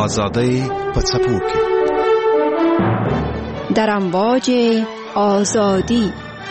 آزادی په څپو کې در امواج آزادی.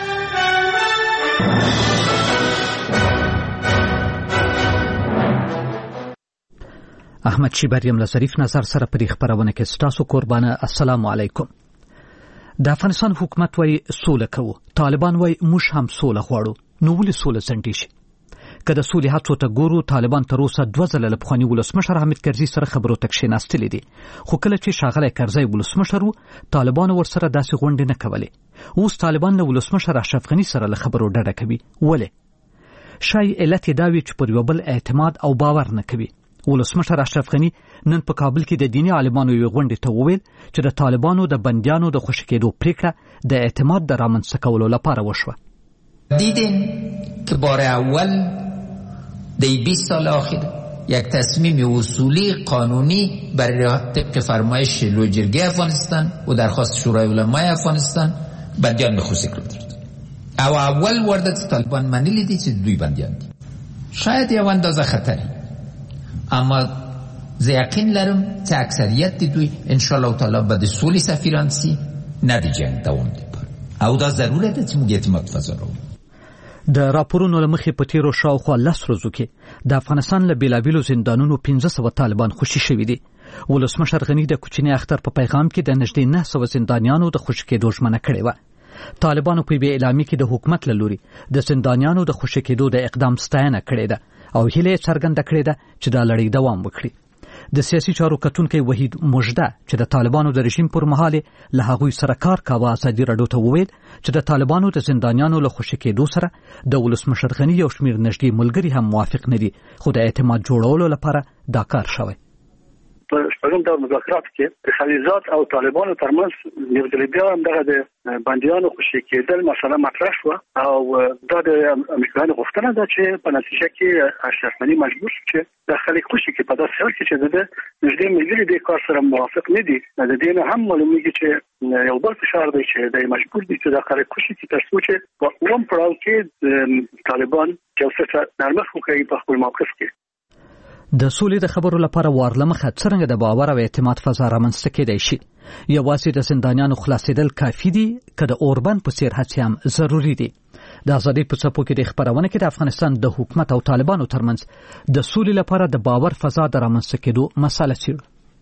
احمد شیبریم له ظریف نظر سره په خبرونه کې ستاسو قربانه. السلام علیکم. د افغانستان حکومت وای سوله کوو، طالبان وای موږ هم سوله غواړو. نو ولې سوله ځنډي شي؟ که د سولې هڅو ته ګورو، طالبان تر اوسه 2 ځله له پخواني ولسمشر حامد کرزي سره خبرو ته کښېناستلي دي، خو کله چې ښاغلی کرزي ولسمشر و، طالبانو ورسره داسې غونډې نه کولې. اوس طالبان له ولسمشر اشرف غني سره له خبرو ډډه کوي. ولې؟ شاید علت یې دا وي چې پر یو بل اعتماد او باور نه کوي. ولسمشر اشرف غني نن په کابل کې د دیني عالمانو یو غونډې ته وویل چې د طالبانو د بندیانو د خوشي کېدو پریکړه د اعتماد د رامنځته کولو لپاره وشوه. دیدین که بار اول دی 20 سال آخر یک تصمیم اصولی قانونی برای طبق فرمایش لوجرگی افغانستان و درخواست شورای علمای افغانستان بندیان به خصوصی کرد. او اول وردت طالبان منیلی دی چه دوی بندیان دی. شاید یه اندازه خطری، اما یقین لرم که اکثریت دی دوی انشاءالله تعالی بعد سولی سفیرانسی ندی جنگ دوام دی پر او دا ضروره ده چې موږ اعتماد فضا راوړو. د راپورونو له مخې په تیرو شاوخوا 10 ورځو کې د افغانستان له بیلابیلو زندانونو 1500 طالبان خوشي شوي دي. ولسمشر غني د کوچني اختر په پیغام کې د نږدې 900 زندانیانو د خوشي کېدو ژمنه کړې وه. طالبانو په اعلامیه کې د حکومت له لوري د زندانیانو د خوشي کېدو د اقدام ستاینه کړې ده او هیله څرګنده کړې ده چې دا لړۍ دوام وکړي. د سیاسي چارو کتونکي وحید مجده چې د طالبانو د رژیم پر مهال له هغوی سره کار کاوه، ازادي راډیو ته وویل چې د طالبانو د زندانیانو له خوشي کېدو سره د ولسمشر غني یو شمېر نږدې ملګري هم موافق نه دي، خو د اعتماد جوړولو لپاره دا کار شوی. په شپږم دور مذاکرات کې د خلیزات او طالبانو ترمنځ یو ځل بیا هم دغه د بندیانو خوشي کېدل مسله مطرح شوه او دا د امریکایانو غوښتنه ده چې په نتیجه کې اشرف غني مجبور شو چې د خلک خوشي کې په داسې حال کې چې د نږدې ملګري د کار سره موافق نه دي. د دې نه هم معلومیږي چې یو بل فشار دی چې د مجبور دي چې د خلک خوشي کې تر څو چې په اوم پړاو کې طالبان جوسه نرمښت وکړي په خپل موقف کې. د سولې د خبرو لپاره وارلمخه څرنګه د باور او اعتماد فضا رامنځته کېدای شي؟ یوازې د زندانیانو خلاصېدل کافي دي که د اوربند په څېر هڅې هم ضروري دي؟ د ازادۍ په څپو کې د خبرونه کې د افغانستان د حکومت او طالبانو ترمنځ د سولې لپاره د باور فضا د رامنځته کېدو مسئله څیړو.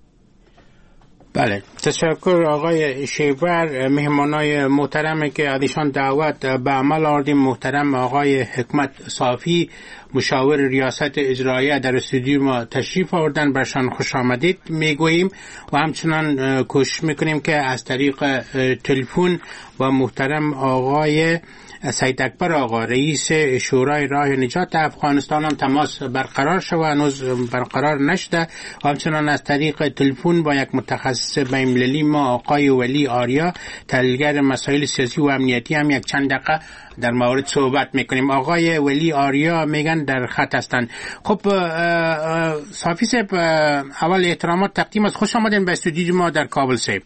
بله، تشکر آقای شیبر. مهمانای محترمی که ازشان دعوت به عمل آوردیم، محترم آقای حکمت صافی مشاور ریاست اجراییه در استودیو ما تشریف آوردن، برشان خوش آمدید میگوییم و همچنان کوشش میکنیم که از طریق تلفن و محترم آقای سید اکبر آقا رئیس شورای راه نجات افغانستان هم تماس برقرار شد و هنوز برقرار نشده و همچنان از طریق تلفن با یک متخصص بین‌المللی ما آقای ولی آریا تحلیلگر مسائل سیاسی و امنیتی هم یک چند دقیقه در مورد صحبت میکنیم. آقای ولی آریا میگن در خط هستند. خب صافی صاحب، اول احترامات تقدیم از خوش آمدین به استودیو ما در کابل صاحب.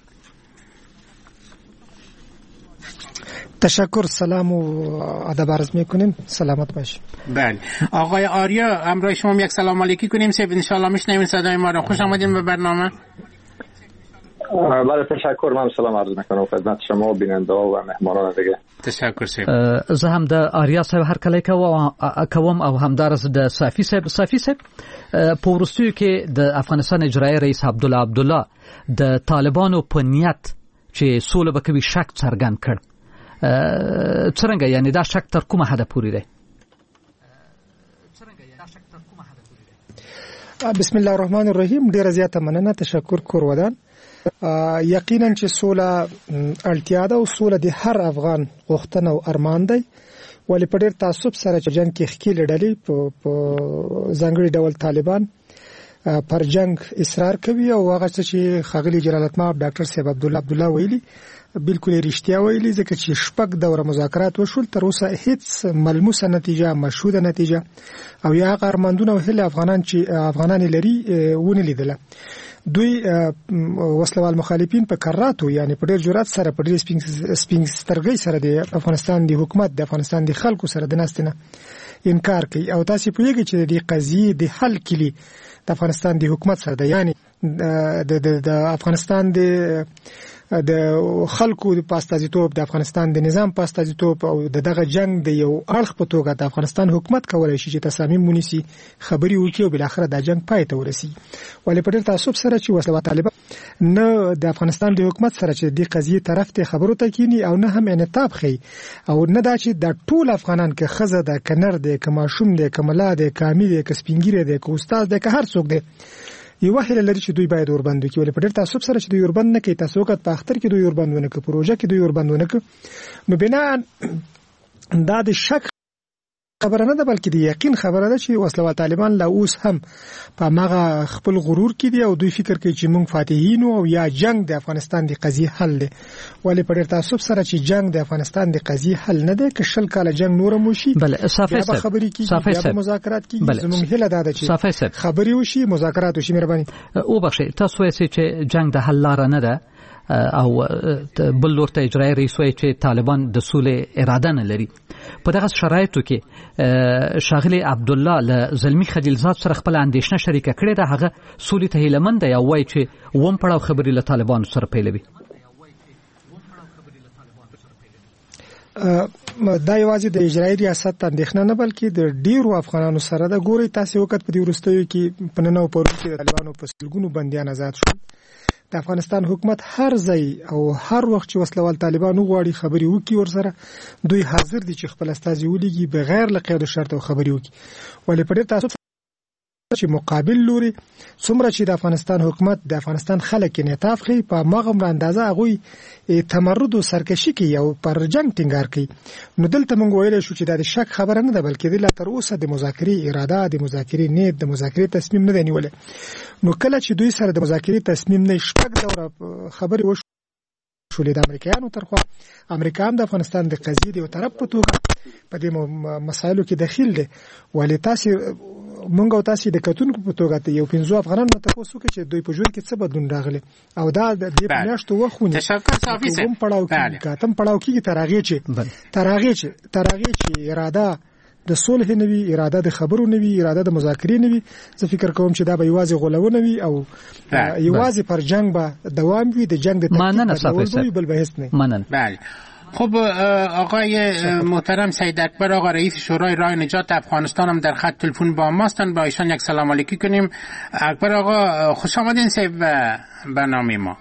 تشکر، سلام و ادب عرض میکنیم. سلامت باشید. بله آقای آریا، همراه شما یک سلام علیکی کنیم صاحب، ان شاء الله میشنوین صدای ما را. خوش آمدین به برنامه. بله تشکر، من سلام عرض میکنم خدمت شما و بیننده و مهمانان دیگه. تشکر صاحب. زه هم د آریا صاحب هر کله کوم او همدارس د صافی صاحب په وروستیو کې د افغانستان اجرایي رئیس عبدالله د طالبانو په نیت چې سوله به کوي شک څرګند کړ. څرنګه یعنی دا شک تر کومه حد پورې دی؟ بسم الله الرحمن الرحیم. ډیره زیاته مننه، تشکر کورودان. یقینا چې سوله اړتیا ده او سوله د هر افغان غوښتنه او ارمان دی، ولی په ډیر تعصب سره چې جنگ کې ښکیل ډلې په ځانګړي ډول طالبان پر جنگ اصرار کوي او هغه چې ښاغلي جلالتمآب ډاکټر صاحب عبدالله ویلي بالکل رښتیا ویلي، ځکه چې شپږ دوره مذاکرات وشول، تر اوسه هیڅ ملموسه نتیجه، مشهوده نتیجه او یا هغه ارمانونه او هیله افغانان لري ونه لیدله. دوی وسلوال مخالفین په کراتو، یعنی په ډېر جرأت سره، په ډېر سپین سترګۍ سره د افغانستان د حکومت، د افغانستان د خلکو سره د ناستنه انکار کوي. او تاسو پوهیږئ چې د قضیې د حل کلی د افغانستان د حکومت سره ده، یعنی د افغانستان د خلکو د پاستازیتوب د افغانستان د نظام پاستازیتوب او دغه جنگ د یو اړخ په توګه د افغانستان حکومت کولای شي چې تصامیم ونیسي خبري وکړي او بل اخر د جنگ پای ته ورسي. ولې په ډېر تعصب سره چې وسله طالبان نه د افغانستان د حکومت سره چې د قضیه طرف ته خبرو ته کینی او نه هم انعطاف خي او نه دا چې د ټول افغانان کې خزه د کنر د کماشوم د کملا د کامل د کسپینګری د استاد د هر څوک دی یو وحیل لري چې دوی باید اوربند وکړي. ولې په ډېر تعصب سره چې دوی اوربند نه کوي، تاسو وخت په اختر کې دوی اوربندونه کوي، پروژه کې دوی اوربندونه کوي، نو بنا دا د شک خبره نه ده بلکې د یقین خبره ده چې وسله طالبان لا اوس هم په ماغه خپل غرور کې دي او دوی فکر کوي چې موږ فاتحین او یا جنگ د افغانستان د قضیه حل دی. ولې په ډېر تعصب سره چې جنگ د افغانستان د قضیه حل نه دی، که شل کاله جنگ نور موشي بل صافي خبرې کیږي یا مذاکرات کیږي. زموږ هله ده چې خبرې وشي، مذاکرات وشي. مهرباني او بخښئ، تاسو یې چې جنگ د حل لار نه ده او بل لور ته اجرای رئیس وایي چې طالبان د سولې اراده نه لري. په دغه شرایطو کې شاغلی عبد الله له زلمی خلیلزاد سره خپل اندیشنه شریکه کړې ده. هغه سولې ته هیلمن دی او وایي چې ووم پړاو خبرې له طالبانو سره پیلوي. دا یوازې د اجرایي ریاست اندیښنه نه بلکې د ډیرو افغانانو سره د ګوري. تاسو وخت په دې ورستیو کې په ننو پورو کې د طالبانو په سلګونو بنديان آزاد شول. د افغانستان حکومت هر ځای او هر وخت چې وسلوال طالبان وغواړي خبري وکي ورسره دوی حاضر دي چې خپل استازي ولېږي بغیر له قید شرط او خبري وکي. ولې په دې تاسو چې مقابل لوري څومره چې د افغانستان حکومت د افغانستان خلک انعطاف کوي په ماغه اندازه هغه تمرد او سرکشي کوي او پر جنگ ټینګار کوي. نو دلته موږ ویل شو چې دا د شک خبره نه ده بلکې د لا تر اوسه د مذاکرې اراده، د مذاکرې نیت، د مذاکرې تصمیم نه دی نیولې. نو کله چې دوی سره د مذاکرې تصمیم نه شپږ دوره خبرې وشولې د امریکایانو ترخوا، امریکایان د افغانستان د قضیې د یو طرف په توګه په دې مسایلو کې دخیل دي. ولې تاسو مونږ او تاسو د کتونکو په توګه یو 15 افغانان متفاوت وکړي چې دوی په ژوند کې څه بدلون راغلی او دا د دې په میاشتو وخونه تشکر صافي سه پړاو کې کاتم پړاو کې ترغه چې اراده د صلح نه وی، اراده د خبرو نه وی، اراده د مذاکرې نه وی. زه فکر کوم چې دا به یوازې غولونه وي او یوازې پر جنگ به دوام وي. د جنگ د تکلیف بل بحث نه. بله. خب آقای محترم سید اکبر آقا رئیس شورای راه نجات افغانستان هم در خط تلفن با ماستن. با ایشان یک سلام علیکی کنیم. اکبر آقا خوش آمدین سید و برنامه ما.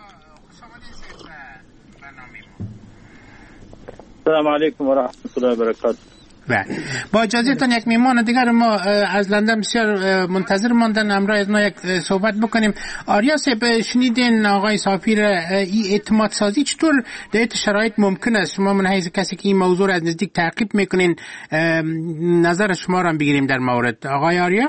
سلام علیکم و رحمت الله و برکاته. با اجازهتان یک میهمان دیگر ما از لندن بسیار منتظر ماندن، همراه از ما یک صحبت بکنیم. آریا صاحب، شنیدین آقای صافی را این اعتماد سازی چطور در این شرایط ممکن است؟ شما من حیث کسی که این موضوع را از نزدیک تعقیب میکنین نظر شما را بگیریم در مورد. آقای آریا؟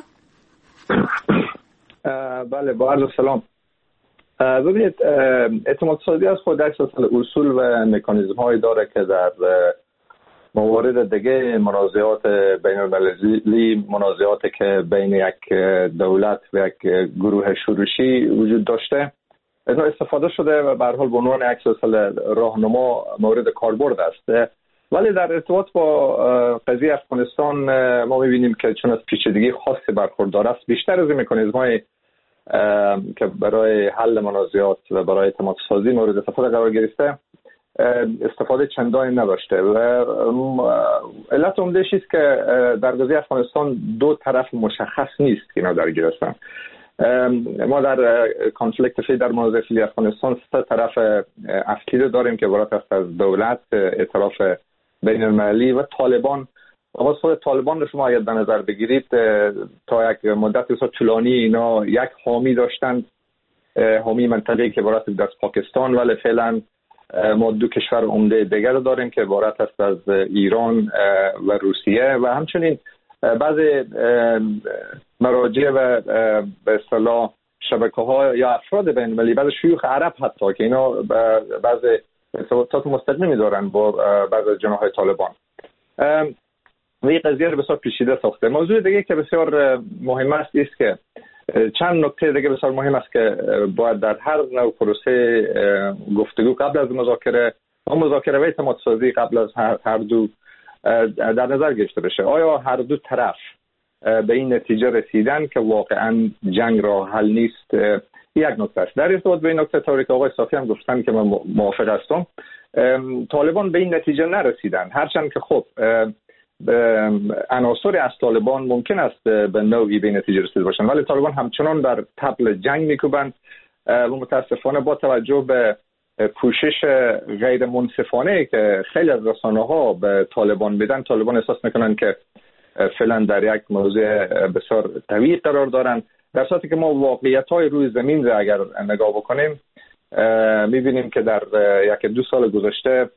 بله، با عرض سلام. ببینید، اعتماد سازی از خود یک اصول و مکانیزم هایی داره که در موارد دیگه منازعات بین المللی، منازعاتی که بین یک دولت و یک گروه شورشی وجود داشته، از استفاده شده و به هر حال به عنوان یک سلسله راهنما مورد کاربرد است. ولی در ارتباط با قضیه افغانستان ما می‌بینیم که چون از پیچیدگی خاصی برخوردار است، بیشتر از این مکانیزم‌های که برای حل منازعات و برای اعتماد سازی مورد استفاده قرار گرفته استفاده چندانی نداشته و علت عمده‌اش است که در قضیه افغانستان دو طرف مشخص نیست که اینا درگیر هستند. ما در کانفلیکت فعلی در منازعه فعلی افغانستان سه طرف اصلی داریم که عبارت است از دولت، ائتلاف بین المللی و طالبان. باز خود طالبان رو شما اگر در نظر بگیرید تا یک مدت بسیار طولانی اینا یک حامی داشتند، حامی منطقه‌ای که عبارت است از پاکستان، ولی فعلا ما دو کشور عمده دیگر داریم که عبارت است از ایران و روسیه و همچنین بعضی مراجع و به اصطلاح شبکه‌ها یا افراد بین المللی، بعضی شیوخ عرب حتی که اینا بعضی ارتباطات مستقیمی دارن با بعضی جناح‌های طالبان. و این قضیه رو بسیار پیچیده ساخته. موضوع دیگه که بسیار مهم است که چند نکته دیگه بسیار مهم است که باید در هر نوع پروسه گفتگو قبل از مذاکره و اعتماد سازی قبل از هر دو در نظر گرفته بشه. آیا هر دو طرف به این نتیجه رسیدن که واقعا جنگ راه حل نیست. یک نکته است. در ارتباط به این نکته طوری که آقای صافی هم گفتن که من موافق هستم، طالبان به این نتیجه نرسیدن، هرچند که خب عناصر از طالبان ممکن است به نوعی به نتیجه رسیده باشند، ولی طالبان همچنان بر طبل جنگ میکوبند و متاسفانه با توجه به پوشش غیر منصفانه که خیلی از رسانه‌ها به طالبان میدن، طالبان احساس میکنن که فعلا در یک موضوع بسیار قوی قرار دارند، در صورتی که ما واقعیت‌های روی زمین را اگر نگاه بکنیم می‌بینیم که در یک دو سال گذشته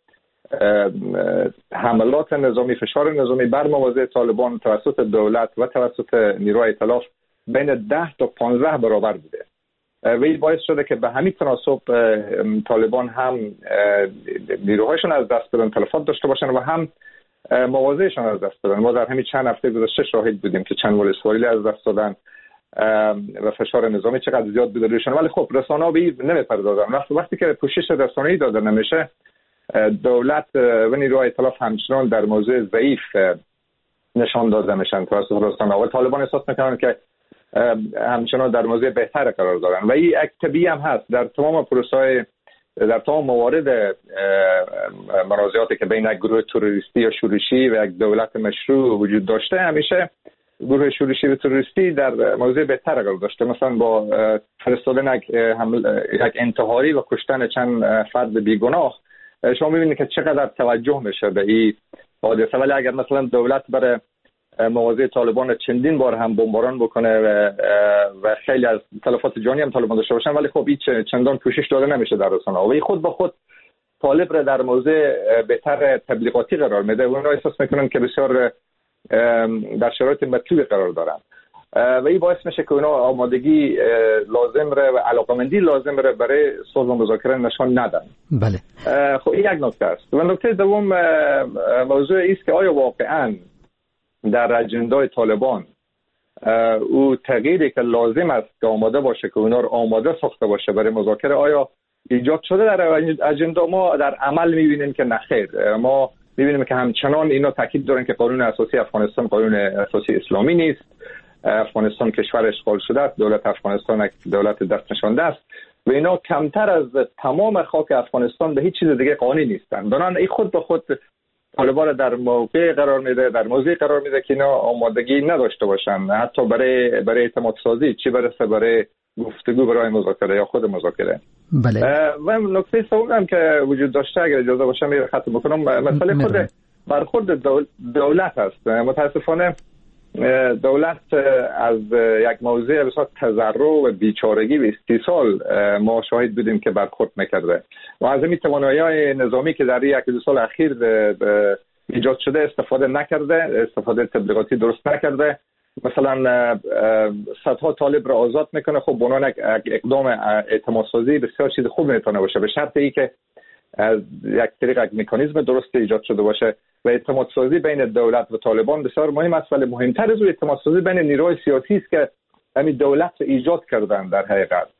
حملات نظامی، فشار نظامی بر مواضع طالبان توسط دولت و توسط نیروهای ائتلاف بین 10 تا 15 برابر بوده و این باعث شده که به همین تناسب طالبان هم نیروهایشان از دست بدن، تلفات داشته باشن و هم مواضعشان از دست بدن. ما در همین چند هفته گذشته شاهد بودیم که چند ولسوالی از دست دادن و فشار نظامی چقدر زیاد بوده روشان، ولی خب رسانه‌ها به این نمی‌پردازن. وقتی که پوشش رسانه‌ای داده نمیشه، دولت و نیروهای ائتلاف همچنان در موضوع ضعیف نشان داده میشن توسط رسانه‌ها و طالبان احساس میکنن که همچنان در موضوع بهتر قرار دارن و این یک طبیعی هم هست. در تمام پروسه‌های، در تمام موارد منازعاتی که بین یک گروه تروریستی یا شورشی و یک دولت مشروع وجود داشته، همیشه گروه شورشی و تروریستی در موضوع بهتر قرار داشته. مثلا با فرستادن یک انتحاری و کشتن چند فرد بیگناه شما می‌بینید که چقدر توجه میشه به این حادثه، ولی اگر مثلا دولت برای مواضع طالبان چندین بار هم بمباران بکنه و خیلی از تلفات جانی هم طالبان داشته باشن، ولی خب این چندان پوشش داده نمیشه در رسانه‌ها و این خود به خود طالب را در موضع بهتر تبلیغاتی قرار میده و اونها احساس میکنن که بسیار در شرایط مطلوب قرار دارن و این باعث میشه که اونا آمادگی لازم ره و علاقمندی لازم ره برای صلح و مذاکره نشان ندن. بله. خب این یک نکته است. و نکته دوم موضوع است که آیا واقعاً در اجندای طالبان او تغییری که لازم است که آماده باشه که اونا رو آماده ساخته باشه برای مذاکره آیا ایجاد شده در اجندا؟ ما در عمل میبینیم که نخیر. ما میبینیم که همچنان اینا تاکید دارن که قانون اساسی افغانستان قانون اساسی اسلامی نیست، افغانستان کشور اشغال شده است، دولت افغانستان یک دولت دست نشانده است و اینا کمتر از تمام خاک افغانستان به هیچ چیز دیگه قانونی نیستن. بنابراین این خود به خود طالبان در موقع قرار میده، در موضعی قرار میده که اینا آمادگی نداشته باشن حتی برای اعتماد سازی، چی برسه برای گفتگو برای مذاکره یا خود مذاکره. بله. و نکته سوم هم که وجود داشته اگر اجازه باشه میره ختم بکنم، مسئله خود برخورد دولت است. متاسفانه دولت از یک موضوع بسیار تضرع و بیچارگی و استیصال ما شاهد بودیم که برخورد نکرده و از این توانایی‌های نظامی که در یک دو سال اخیر ایجاد شده استفاده نکرده، استفاده تبلیغاتی درست نکرده. مثلا صدها طالب را آزاد میکنه، خب بنان یک اقدام اعتماد سازی بسیار چیز خوب میتونه باشه، به شرط ای که از یک طریق یک مکانیزم درست ایجاد شده باشه و اعتماد سازی بین دولت و طالبان بسیار مهم است، ولی مهمتر از اعتماد سازی بین نیروهای سیاسی است که همین دولت رو ایجاد کردن در حقیقت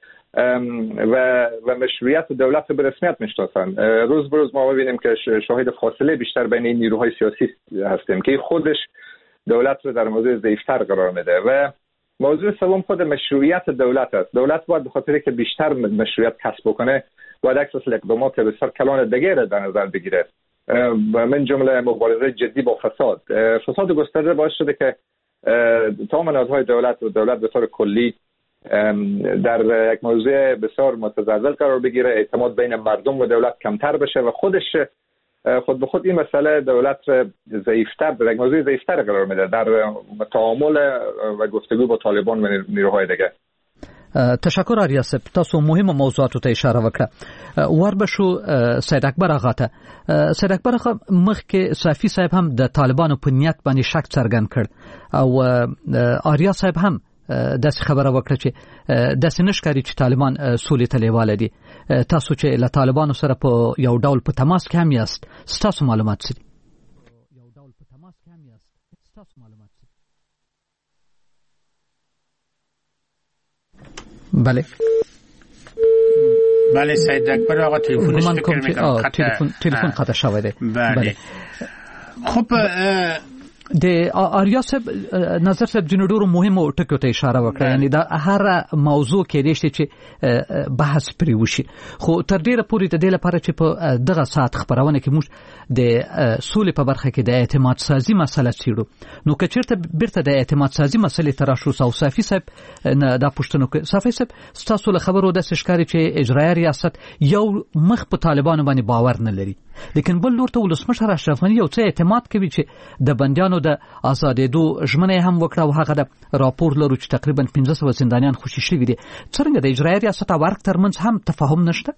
و مشروعیت دولت رو به رسمیت میشناسن. روز به روز ما می‌بینیم که شاهد فاصله بیشتر بین این نیروهای سیاسی هستیم که خودش دولت رو در موضوع ضعیف‌تر قرار میده. و موضوع سوم خود مشروعیت دولت است. دولت باید به خاطر که بیشتر مشروعیت کسب بکنه باید یک سلسله اقدامات بسیار کلان دیگه را در نظر بگیره، من جمله مبارزه جدی با فساد گسترده باعث شده که تمام نهادهای دولت و دولت به طور کلی در یک موضوع بسیار متزلزل قرار بگیره، اعتماد بین مردم و دولت کمتر بشه و خود به خود این مسئله دولت ضعیفتر در یک موضوع ضعیفتر قرار میده در تعامل و گفتگو با طالبان و نیروهای دیگه. تشکر آریا صاحب، تاسو مهمه موضوعاتو ته اشاره وکړه. وربشو سید اکبر آغا ته. سید اکبر آغا مخکې صافي صاحب هم د طالبانو په نیت باندې شک څرګند کړ او آریا صاحب هم داسې خبره وکړه چې داسې نشکاري چې طالبان سولې ته لیواله دي. تاسو چې له طالبانو سره په یو ډول په تماس کې هم یاست، ستاسو معلومات څه دي؟ بله بله سید اکبر آقا تلفنش فکر میکنم تلفن قطع شده. بله. خب د آریا صاحب نظر صاحب جن ډیرو مهمو ټکو ته اشاره وکړه، یعنی دا هر موضوع کې لري چې بحث پرې وشي، خو تر ډیره پورې د دې لپاره چې په دغه ساعت خبرونه کې موږ د سولې په برخه کې د اعتماد سازي مسله څیړو، نو که چیرته بیرته د اعتماد سازي مسلې ته راشو، صافي صاحب دا پوښتنه کوي. صافي صاحب ستاسو له خبرو د ښکاری چې اجرایي ریاست یو مخ په طالبانو باندې باور نه لري، لیکن بل لور ته ولسمشر اشرف غني یو څه اعتماد کوي چې د بندیانو د آزادېدو ژمنه هم وکړه او هغه د راپور لرو چې تقریبا 1500 زندانیان خوشي شوي دي. څنګه د اجرایي ریاست او ورک ترمنځ هم تفاهم نشته؟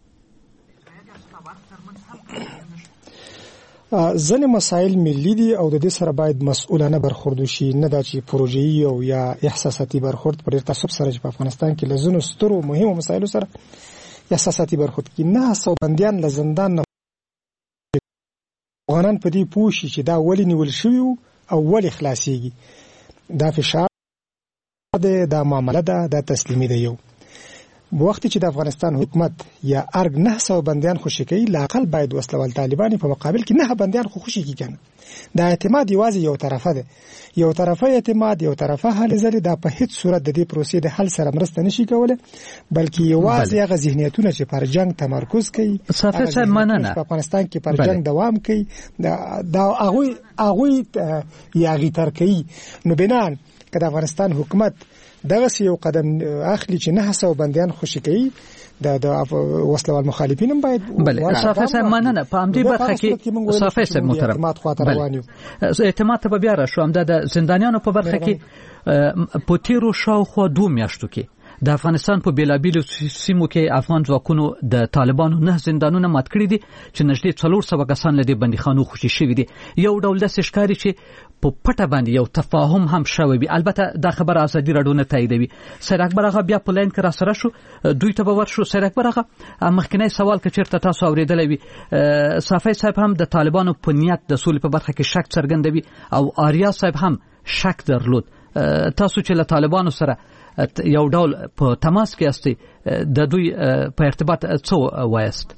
ځینې مسایل ملي دي او د دې سره باید مسؤلانه برخورد وشي، نه دا چې پروژوي او یا احساساتي برخورد پر تعصب سره چې په افغانستان کې لزونو سترو مهمو مسایلو سره احساساتي برخورد کې نه سو بنديان له زندان نه افغانان په دې پوښي چې دا ولې نیول شوی او ولې خلاصيږي. دا فشار ده، دا معامله ده، دا تسلیمي ده. یو وخت چې د افغانستان حکومت یا ارګ 900 بندیان خوشی کوي، لاقل باید وسلوال طالبان په مقابل کې 9 بندیان خوشی کی کنه. دا اعتماد یوازې یو طرفه ده، یو طرفه اعتماد، یو طرفه حل زری دا په هیڅ صورت د دې پروسې د حل سره مرسته نشي کوله، بلکې یوازې هغه ذهنیتونه چې پر جنگ تمرکز کوي، صافي صاحب مننه په افغانستان کې پر جنگ دوام کوي، دا هغه یاغي تر کوي. نو بنان کله افغانستان حکومت دغه یو قدم اخلي چې 900 بندیان خوشی کوي، د وسلوال مخالفین هم باید صافي صاحب مننه په همدې برخه کې صافي صاحب محترم اعتماد ته بیا راشو. هم د زندانیانو په برخه کې په تیرو شاوخوا 2 میاشتو کې د افغانستان په بیلابیلو سیمو کې افغان ځواکونو د طالبانو 9 زندانونه مات کړي دي چې نږدې 400 کسان له دې بندیخانو خوشي شوي دي. یو ډول د ښکاری چې په پټه باندې یو تفاهم هم شوی وي، البته دا خبره ازادي راډیو نه تاییدوي. سید اکبر هغه بیا په لاین کې را سره شو، دوی ته به ورشو. سید اکبر هغه مخکنی سوال که چیرته تاسو اوریدلی وي، صافي صاحب هم د طالبانو په نیت د سولې په برخه کې شک څرګندوي او آریا صاحب هم شک درلود. تاسو چې له طالبانو سره یو ډول په تماس کې استئ، د دوی په ارتباط څه وایست؟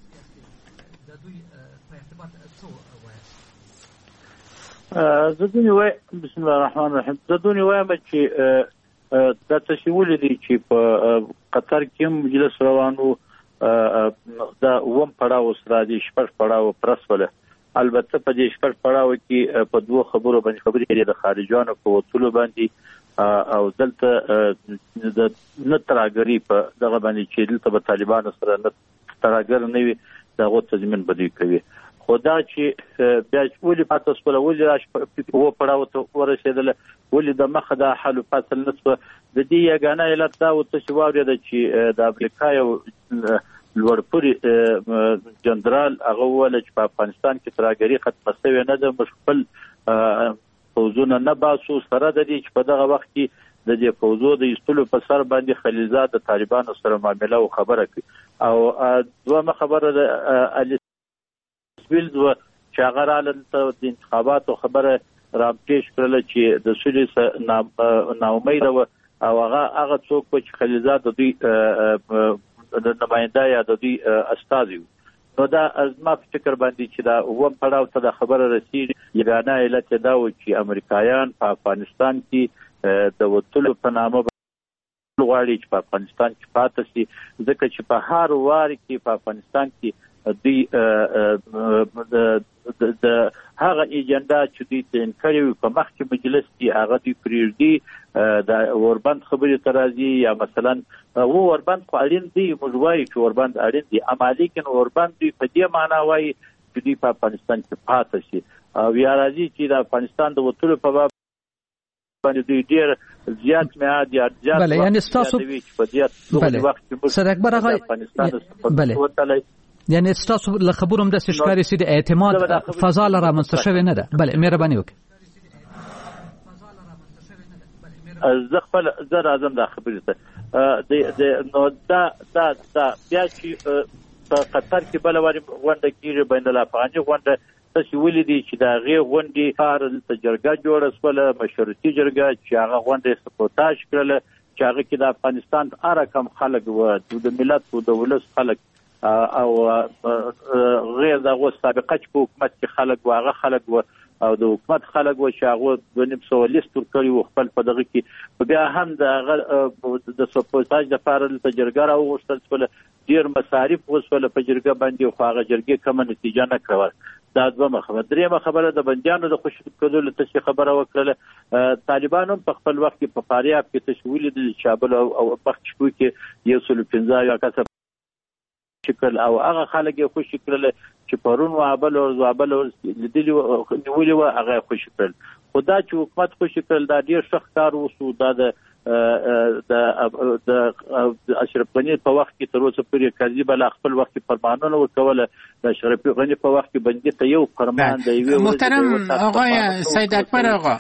زدونی وای بسم الله الرحمن الرحیم، زدونی وایم چې دا تشویل دي چې په قطر کې مجلس روانو، دا وم پړاو سره دي، شپږ پړاو پرسوله. البته په دې شپږ پړاو کې په دوه خبرو باندې خبرې کړي، د خارجانو په وټولو باندې او دلته د نتراګری په دغه باندې چې دلته په طالبانو سره نتراګر نه وي، دغه تضمین بدوي کوي. خدا چې بیا ولې پاتې سول، ولې راش په پړاو ته ورسېدل، ولې د مخه د حل فاصل نسبه د دې یګانه علت دا و چې واوري د چې د امریکا یو لوړپوړي جنرال هغه ول چې په افغانستان کې تراګری ختمه شوی نه ده، مشکل فوزونه نه باسو سره د دې چې په دغه وخت کې د دې فوزو د ایستلو په سر باندې خلیلزاد د طالبانو سره معامله او خبره کوي. او دوه خبره د ویلز و چې هغه رالن ته د انتخاباتو خبره راپېښ کړل چې د سولې ناامید او هغه څوک چې خلیلزاد د دوی د نماینده یا د دوی استازي. نو دا از ما فکر باندې چې دا وم پړاو ته د خبره رسیدي، یګانه علت دا و چې امریکایان په افغانستان کې د وټولو په نامه غواړي چې په افغانستان کې پاتې شي، ځکه چې په هر وار کې په افغانستان کې دوی د هغه ایجنډا چې دوی تعین کړی وي په مخکې مجلس کې هغه دوی پرېږدي، د اوربند خبرې ته راځي، یا مثلا اوربند خو اړین دی، موږ وایو چې اوربند اړین دی، اما لیکن اوربند دوی په دې معنا وایي چې دوی په افغانستان کې پاتې شي، او یا راځي چې د افغانستان د وټولو په باب باندې دوی ډېر زیات میعاد یا زیات بله، یعنی ستاسو سید اکبر هغه بله، یعنی ستاسو له خبرو هم د ښکاری سي د اعتماد فضا رامنځته شوې نه ده. بله مهرباني وکړئ. زه خپل زه راځم دا خبرې ته نو دا بیا چې په قطر کې بل واري غونډه کېږي، بین الافغاني غونډه تاسو ولیدي چې دا غي غونډې کار د جرګه جوړه سوله، مشروطي جرګه چې هغه غونډه سپورتاژ کړل، چې هغه کې د افغانستان ارکم خلک و د ملت او د ولس خلک او غیر دغه سابقه چې په حکومت کې خلک واغه خلک و او د حکومت خلک و چې هغه 2.5 لیست ورکړي و خپل په دغه کې بیا هم د سپورتاج د لپاره د جرګه راوغوښتل شول ډیر مصارف وسول په جرګه باندې خو هغه جرګه کومه نتیجه نه کړه. دا دوه خبره. درېمه خبره د بندیانو د خوشی کېدو ته خبره وکړه. طالبانو په خپل وخت کې په فاریاب کې تشویل د شابل او بخشکو کې 115 یا کسب شکل او هغه خلک یې خوشی کړل چې پرون وابل او زابل لیدلی نیولې و هغه خوشی کړل. خدا چې حکومت خوشی کړل دا ډیر ښه کار وسو. دا د اشرف غنی په وخت کې تر اوسه پورې قاضي بل خپل وخت فرمانونه ورکول. د اشرف غنی په وخت کې بندي ته یو فرمان دی. محترم آقای سید اکبر آقا،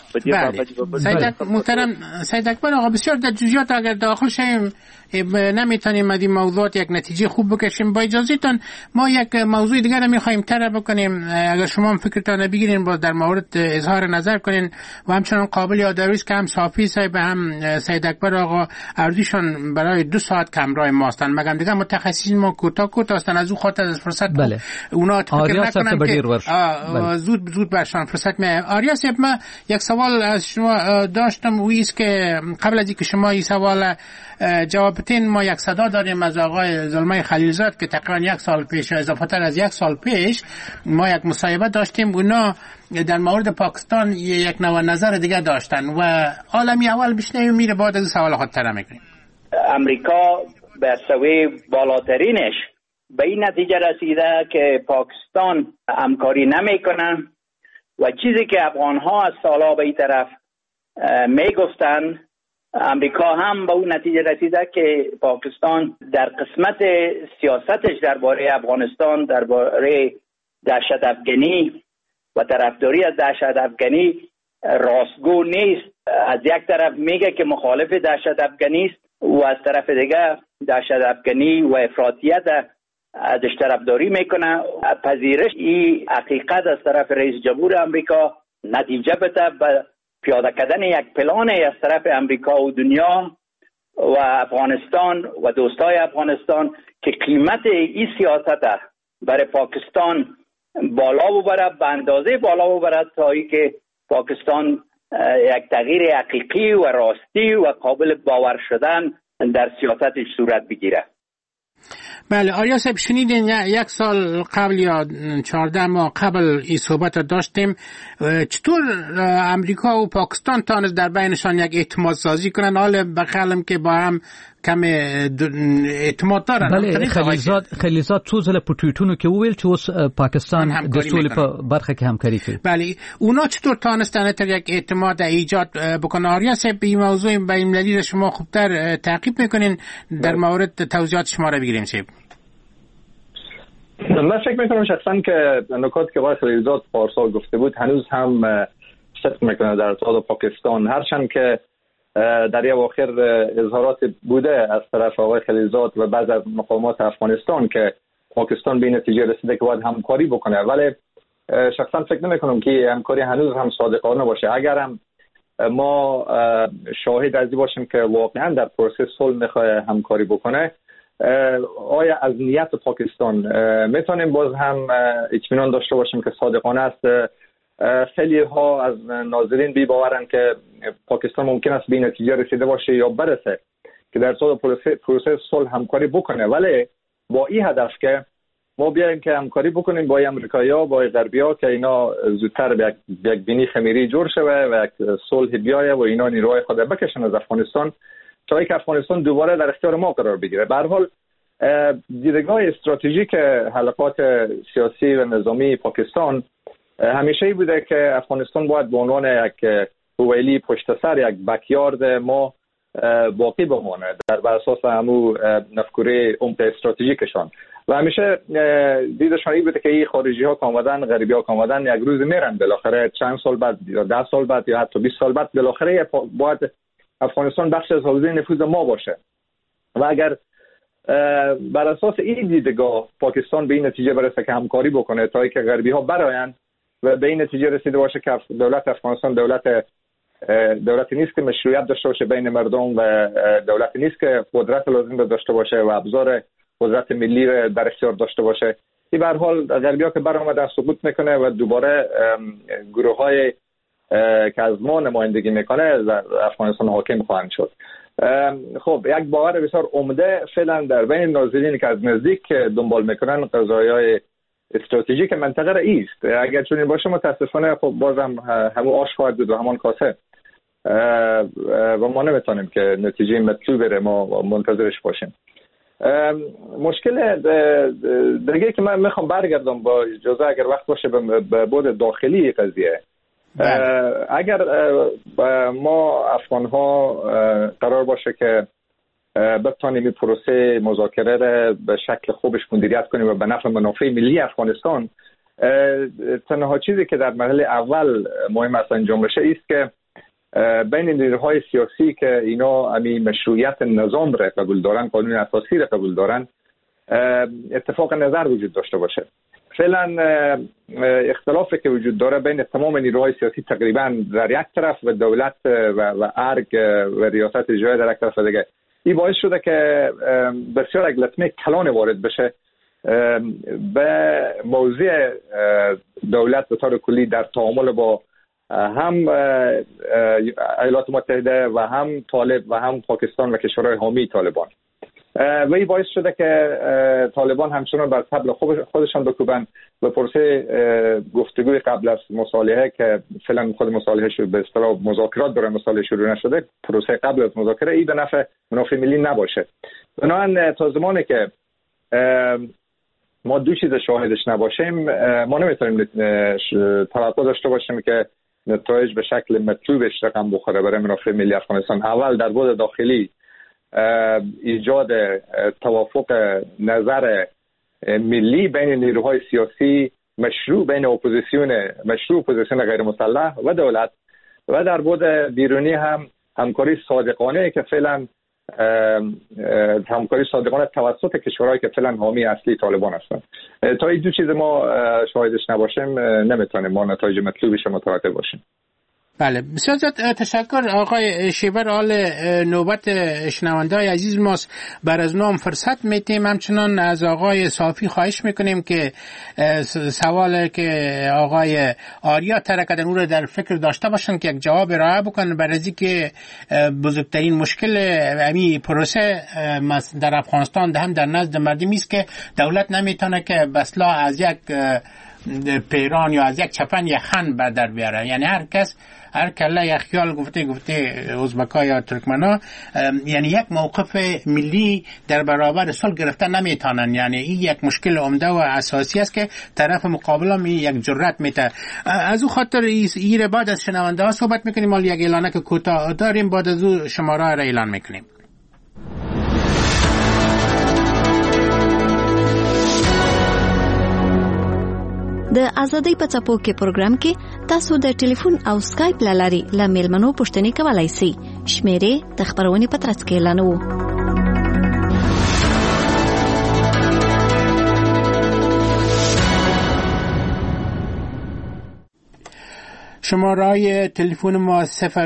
محترم سید اکبر آقا، بسیار در جزئیات اگر داخل شیم نمیتونیم از این موضوعات یک نتیجه خوب بکشیم. با اجازهتون ما یک موضوع دیگر رو میخوایم طرح بکنیم، اگر شما هم فکرتان بگیرین باز در مورد اظهار نظر کنین و همچنان قابل یادآوری است که هم صافی صاحب هم سید اکبر آقا ارزششون برای 2 ساعت کمرای ماستن، مگم دیگه متخصصین ما کوتاه هستن. از اون خاطر از فرصت بله. اونا فکر نکنن که زود برشان فرصت میاد. آریا صاحب من یک سوال از شما داشتم و است که قبل از اینکه شما این سوال جواب بدین ما یک صدا داریم از آقای زلمه خلیلزاد که تقریبا 1 سال پیش اضافه تر از 1 سال پیش ما یک مصاحبه داشتیم. اونا در مورد پاکستان یک نوع نظر دیگه داشتن و عالمی اول بشنویم میره بعد از سوال خود طرح میکنیم. امریکا به سوی بالاترینش به این نتیجه رسیده که پاکستان همکاری نمیکنه و چیزی که افغانها از سالها به این طرف میگفتن امریکا هم به اون نتیجه رسیده که پاکستان در قسمت سیاستش درباره افغانستان، درباره دهشت افغانی و طرفداری از دهشت افغانی راستگو نیست. از یک طرف میگه که مخالف دهشت افغانی است و از طرف دیگه دهشت افغانی و افراطیت ازش طرفداری میکنه. پذیرش این حقیقت از طرف رئیس جمهور امریکا نتیجه بده به پیاده کردن یک پلان از طرف امریکا و دنیا و افغانستان و دوستای افغانستان که قیمت این سیاست برای پاکستان بالا ببره، به اندازه بالا ببره تا ای که پاکستان یک تغییر حقیقی و راستی و قابل باور شدن در سیاستش صورت بگیره. بله آریا صاحب شنیدین 1 سال قبل یا 14 ماه قبل این صحبت داشتیم. چطور امریکا و پاکستان تانست در بینشان یک اعتماد سازی کنن حال بخیالم که با هم کم اعتماد دارن؟ بله خلیلزاد څو ځله په ټویټونو کې وویل چې اوس پاکستان د سولې په برخه کې همکاري کوي. بله اونا چطور تانستن تر یک اعتماد ایجاد بکنن؟ آریا صاحب این موضوع بین‌المللی را شما خوبتر تعقیب میکنین در مورد توضیحات شما را بگیریم صاحب. من فکر میکنم شخصا که نکات که آقای خلیلزاد پارسال گفته بود هنوز هم صدق میکنه در ارتباط پاکستان، هرچند که در یه اواخر اظهارات بوده از طرف آقای خلیلزاد و بعض از مقامات افغانستان که پاکستان به نتیجه رسیده که باید همکاری بکنه، ولی شخصا فکر نمیکنم که همکاری هنوز هم صادقانه باشه. اگر هم ما شاهد از این باشیم که واقعا در پروسه صلح میخواد همکاری بکنه، آیا از نیت پاکستان میتونیم باز هم اطمینان داشته باشیم که صادقانه است؟ خیلی ها از ناظرین بی باورن که پاکستان ممکن است به نتیجه رسیده باشه یا برسه که در طول پروسه صلح همکاری بکنه، ولی با این هدف که ما بیایم که همکاری بکنیم با امریکایی‌ها با غربی‌ها که اینا زودتر به یک بینی خمیری جور شوه و یک صلح بیایه و اینا نیروهای خود بکشن از افغانستان تا اینکه افغانستان دوباره در اختیار ما قرار بگیره. به هر حال دیدگاه استراتژیک حلقات سیاسی و نظامی پاکستان همیشه ای بوده که افغانستان باید به عنوان یک حویلی پشت سر یک بکیارد ما باقی بمانه در اساس همون مفکوره عمق استراتژیکشان و همیشه دیدشان این بوده که این خارجی ها که آمدن، غریبی ها که آمدن یک روز میرن، بالاخره چند سال بعد یا 10 سال بعد یا حتی 20 سال بعد بالاخره باید افغانستان بخش از حوزه نفوذ ما باشه و اگر بر اساس این دیدگاه پاکستان به این نتیجه برسه که همکاری بکنه تا اینکه غربی ها برآیند و به این نتیجه رسیده باشه که دولت افغانستان دولتی نیست که مشروعیت داشته باشه بین مردم و دولتی نیست که قدرت لازم داشته باشه و ابزار قدرت ملی در اختیار داشته باشه، این به هر حال غربی‌ها که برآمدن سقوط میکنه و دوباره گروه‌های که از ما نمایندگی میکنه در افغانستان حاکم خواهند شد. خب یک باور بسیار عمده فعلا در بین ناظرین که از نزدیک دنبال میکنن قضایای استراتژیک منطقه است. اگر چنین باشه متاسفانه خب بازم همون آش خواهد بود و همان کاسه و ما نمیتونیم که نتیجه مطلوب بره ما منتظرش باشیم. مشکل دیگه که من میخوام برگردم با اجازه اگر وقت باشه به بود داخلی قضیه. اگر ما افغان ها قرار باشه که بتانیم این پروسه مذاکره را به شکل خوبش مدیریت کنیم و به نفع منافع ملی افغانستان، تنها چیزی که در مرحله اول مهم است انجام بشه است که بین نیروهای سیاسی که اینا امی مشروعیت نظام را قبول دارن، قانون اساسی را قبول دارن، اتفاق نظر وجود داشته باشه. فعلا اختلافی که وجود داره بین تمام نیروهای سیاسی تقریبا در یک طرف و دولت و ارگ و ریاست اجرایی در یک طرف دیگه، این باعث شده که بسیار یک لطمه کلان وارد بشه به موضوع دولت به طور کلی در تعامل با هم ایالات متحده و هم طالب و هم پاکستان و کشورهای حامی طالبان. و این باعث شده که طالبان همچنان بر طبل خودشان بکوبن و پروسه گفتگوی قبل از مصالحه که فعلا خود مصالحه شد به اصطلاح مذاکرات برای مصالحه شروع نشده، پروسه قبل از مذاکره این به نفع منافع ملی نباشه. بنابراین تا زمانی که ما دو چیز شاهدش نباشیم ما نمیتونیم توقع داشته باشیم که نتایج به شکل مطلوبش رقم بخوره برای منافع ملی افغانستان. اول در بود داخلی ایجاد توافق نظر ملی بین نیروهای سیاسی مشروع بین اپوزیسیون غیر مسلح و دولت، و در بود بیرونی هم همکاری صادقانه که فعلا همکاری صادقانه توسط کشورهایی که فعلا حامی اصلی طالبان هستند. تا این دو چیز ما شاهدش نباشیم نمیتونیم ما نتایج مطلوبش متوجه باشیم. بله، بسیار زیاد تشکر آقای شیبر. حال نوبت شنونده‌های عزیز ماست، بر از نام فرصت میتیم. همچنان از آقای صافی خواهش میکنیم که سوال که آقای آریا ترکدن او را در فکر داشته باشن که یک جواب ارائه بکنن، برای اینکه بزرگترین مشکل امی پروسه در افغانستان هم در نزد مردمی است که دولت نمیتونه که بسلا از یک پیران یا از یک چپن یا خن بردر بیاره. یعنی هر کله یک خیال گفته ازبکا یا ترکمنا، یعنی یک موقف ملی در برابر صلح گرفتن نمیتونن. یعنی این یک مشکل عمده و اساسی است که طرف مقابل هم یک جرأت میده. از او خاطر ایره بعد از شنونده ها صحبت میکنیم. مال یک اعلانه که کوتاه داریم، بعد از او شماره را اعلان میکنیم. د ازادۍ په څپو کې پروګرام کې تاسو د ټلیفون او سکایپ لاري له میلمنو پوښتنې کولای شئ. شمیرې د خبرونې په ترڅ کې اعلانوو. شماره تلفن ما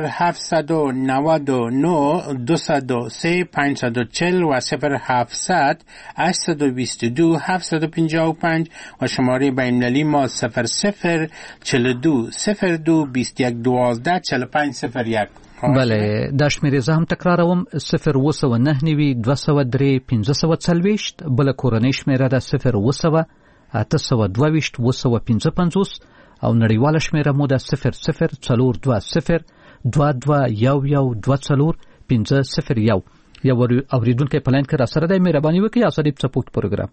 0799 203 540 و 0700 822 755 و شماره بین‌المللی ما 0042 02 21 12 4501. بله، دا شمیرې زه هم تکراروم: 029 203 540. بل کورنۍ شمیره ده 0 822 255 او نړیواله شمیره مو ده 0042 221124 یو اوریدونکو په لاین کې را سره دی. مهرباني وکړئ اسادي سپورټ پروګرام.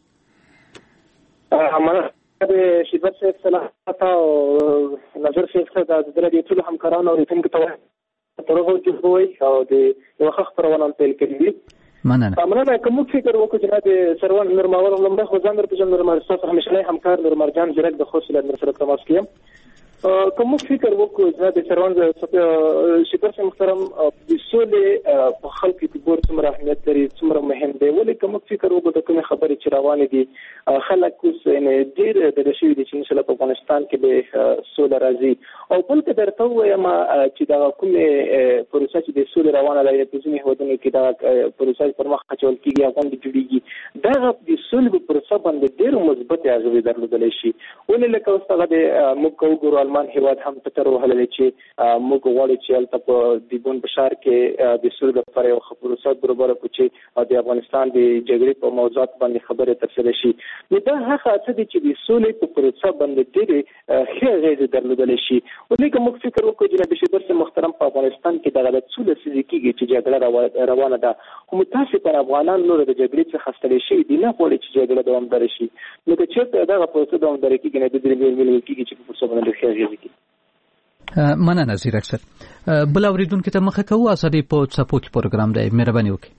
د شیبت صاحب صلاحات او نظر شیخ د درې ټول همکارانو او ریټینګ ته پروګرام جوړوي او د یو خبرونه پیل کړی. مننه. کوم فکر وکړو چې د سروان نورماور لمبه خو ځان درپېژن نورمال صاحب همیشه همکار نورمال جان جرګ د خو سره سره تماس کیم. کوم فکر وکړو چې د سروان شیبت محترم د سولې په خلکو کې ګور څومره اهمیت لري، څومره مهم دی. ولې کوم فکر وکړو د کومې خبرې چې روانې دي خلک اوس ډېر د شي دي چې ان شاء الله په افغانستان کې به سوله راځي. او بل که درته وایم چې دا کومې پروسه چې د سولې روانه ده په ځینې هیوادونو کې دا پروسه پر مخ اچول کېږي، غونډې جوړېږي، دا د سولې په پروسه باندې ډېر مثبت اغېزې درلودلی شي. ولې لکه اوس هغه د موږ وګورو المان هېواد هم په تر وهللی چې موږ غواړو چې هلته په دیبون بشار کې د سولې لپاره یو ښه پروسه برابره کړو چې د افغانستان د جګړې په موضوعات باندې خبرې ترسره شي. نو دا هغه څه دي چې د سولې په پروسه باندې ډېرې ښې اغېزې درلودلی شي. ولې که موږ فکر وکړو جناب شیبر صاحب محترم په افغانستان کې دغه څو لسیزې کېږي چې جګړه روانه ده، خو متاسفانه افغانان نور د جګړې څخه ستړي شوي دي، نه غواړي چې جګړه دوامداره شي. نو که چېرته دغه پروسه دوامداره کېږي نو د دې ویل کېږي چې په پروسه باندې ښې اغېزې کوي. مننه زیرک صاحب. بل اورېدونکي ته مخه کوو. ازادي په څپو کې پروګرام دی، مهرباني وکړئ.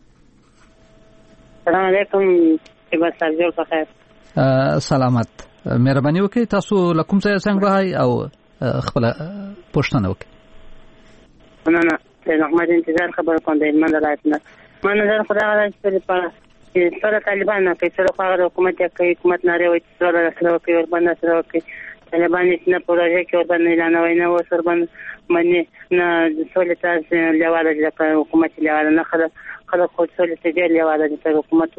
السلام علیکم. شیبر صاحب جوړ په خیر. سلامت. مهرباني وکړئ تاسو له کوم ځایه زنګ وهئ او خپل پوښتنه وکړئ. مننه. سید احمد انتظار خبره کوم د هلمند ولایت نه. ما نظر خو دغه دی چې سره طالبان نه کوي، سره خو هغه حکومت یې کوي، حکومت نارې وایي چې سوله راسره وکړي، ورباندې راسره وکړي. طالبان یې نه پروژه کې ورباندې اعلانوي، نه اوس ورباندې باندې نه د سولې ته لیواله دي، لکه حکومت یې لیواله نه. خلک خو سولې ته ډېر لیواله دي تر حکومت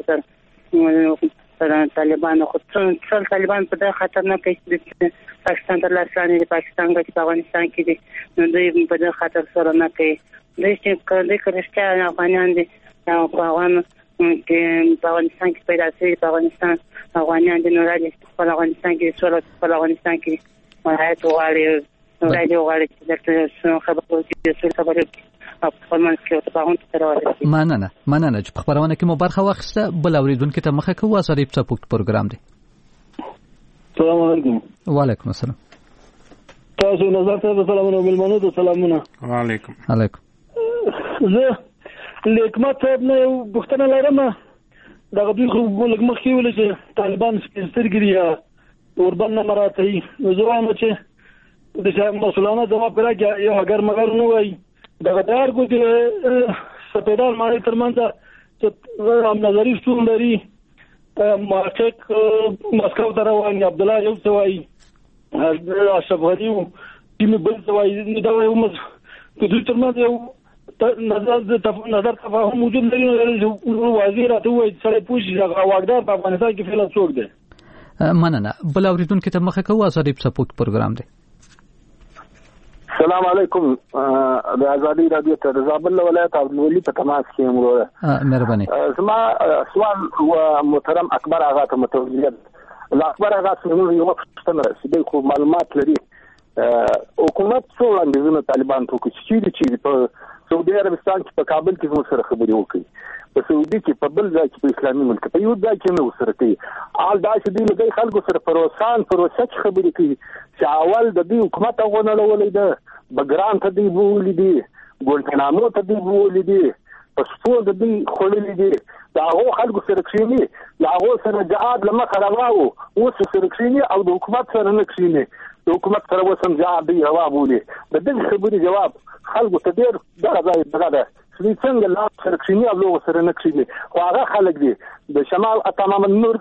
سره طالبان. خو ټول طالبان په دغه خطر نه کوي چې پاکستان ته لاس رانیسي، د پاکستان ګټې په افغانستان کې دي، نو دوی په دغه خطر سره نه کوي. دوی چې رښتیا افغانان دي، په افغانستان کې پیدا شوي، په افغانستان افغانان دي، نو راځي خپل افغانستان کې سوله، خپل افغانستان کې مراعات وغواړي، نو راځي وغواړي چې دلته خبرې وکړي، د سولې خبرې وکړي او په خپل منځ کې تفاهم ته راوړي. مننه چې په خبرونه کې مو برخه واخیسته. بل اورېدونکي ته مخه کوو. ازادي په څپو کې پروګرام دی. السلام علیکم. وعلیکم السلام. تاسو نظر ته د سلامونو ملمنو د سلامونه. وعلیکم. زه حکمت صاحب نه یو پوښتنه لرم. دغه دوی خو لږ مخکې ویل چې طالبان سپېڅلي دي یا ورباندې مراتعي. نو زه وایم چې د مسؤلانه ځواب راکړي، یو اگر مگر نه وایي دغه د هر ګوتې سپېدار ماڼۍ تر منځه چې هم نظري شتون لري، محقق مسکو ته روان عبدالله یو څه وایي، اشرف غني ټیم بل څه وایي. دا یو د دوی تر منځ یو نظر تفاهم موجود لري. نو واضح راته وایي سړی پوه شي هغه واکدار په افغانستان کې فعلا څوک دی. مننه. بل اورېدونکي ته مخه کوو. ازادي په څپو کې پروګرام دی. السلام علیکم. د ازادي رادیو ته د زابل ولایت عبدالولي په تماس کې یم. مهرباني. زما سوال و محترم اکبر آغا ته متوجه ده. اکبر آغا څنګه یو پوښتنه رسیدي، خو معلومات لري. حکومت څو وړاندیزونه طالبان ته وکړي چې په سعودي عربستان کې په کابل کې زموږ سره خبرې وکړي، په سعودي کې په بل ځای کې په اسلامي ملک په یو ځای کې نه ورسره کوي. حال دا چې دوی له خلکو سره پروسه کې خبرې کوي چې اول د دوی حکومت هغه نړولې ده، بګرام ته دوی بولي دي، ګونټنامو ته دوی بولي دي، پسپور د دوی خوللې دي، د هغو خلکو سره کښېني، له هغو سره جهاد له مخه روا و، اوس سره کښېني او د حکومت سره نه کښېني، د حکومت سره اوس هم جهاد دوی روا بولي. د دې خبرې جواب خلکو ته ډېر دغه ده چې څنګه لا سره کښېني او له سره نه کښېني. خو هغه خلک دي د شمال تمام نور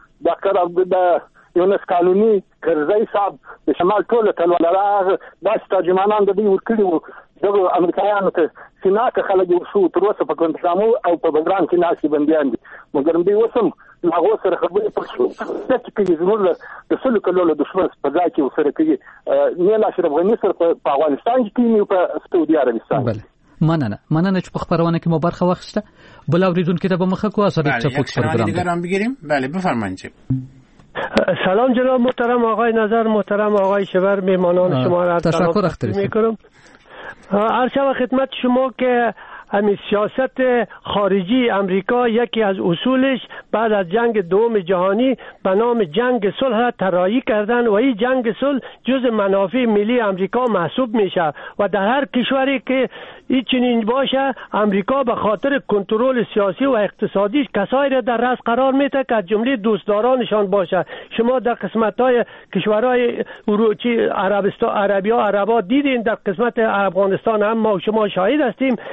ډاکټر یونس قانوني کرزی صاحب د شمال ټول تلوالره داسې ترجمانان د دوی ورکړي وو دغه امریکایانو ته چې ناکه خلک یې شو تر اوسه په ګوانتانامو او په بګرام کې ناستې بندیان دي، مګر دوی اوس هم له هغو سره خبرې پټ شو. چې کوي زموږ د سلو کلونو دښمن په ځای کې ورسره کوي، نیل اشرف غني سره په افغانستان کې کوي، په سعودي عربستان. مننه چې په خبرونه کې مو برخه واخیسته. بل اورېدونکي ته به مخه کوو. ازادي په پروګرام بگیریم. بله بفرمایید. سلام جناب محترم آقای نظر، محترم آقای شبر، میهمانان شما را تشکر میکنم. عرض شود خدمت شما که همین سیاست خارجی امریکا یکی از اصولش بعد از جنگ دوم جهانی به نام جنگ صلح را طراحی کردن و این جنگ صلح جز منافع ملی امریکا محسوب میشه و در هر کشوری که این چنین باشه امریکا به خاطر کنترل سیاسی و اقتصادیش کسایی را در رأس قرار میده که از جمله دوستدارانشان باشه. شما در قسمت‌های کشورهای عربا دیدین، در قسمت افغانستان هم ما شما شاهد هستیم. امروز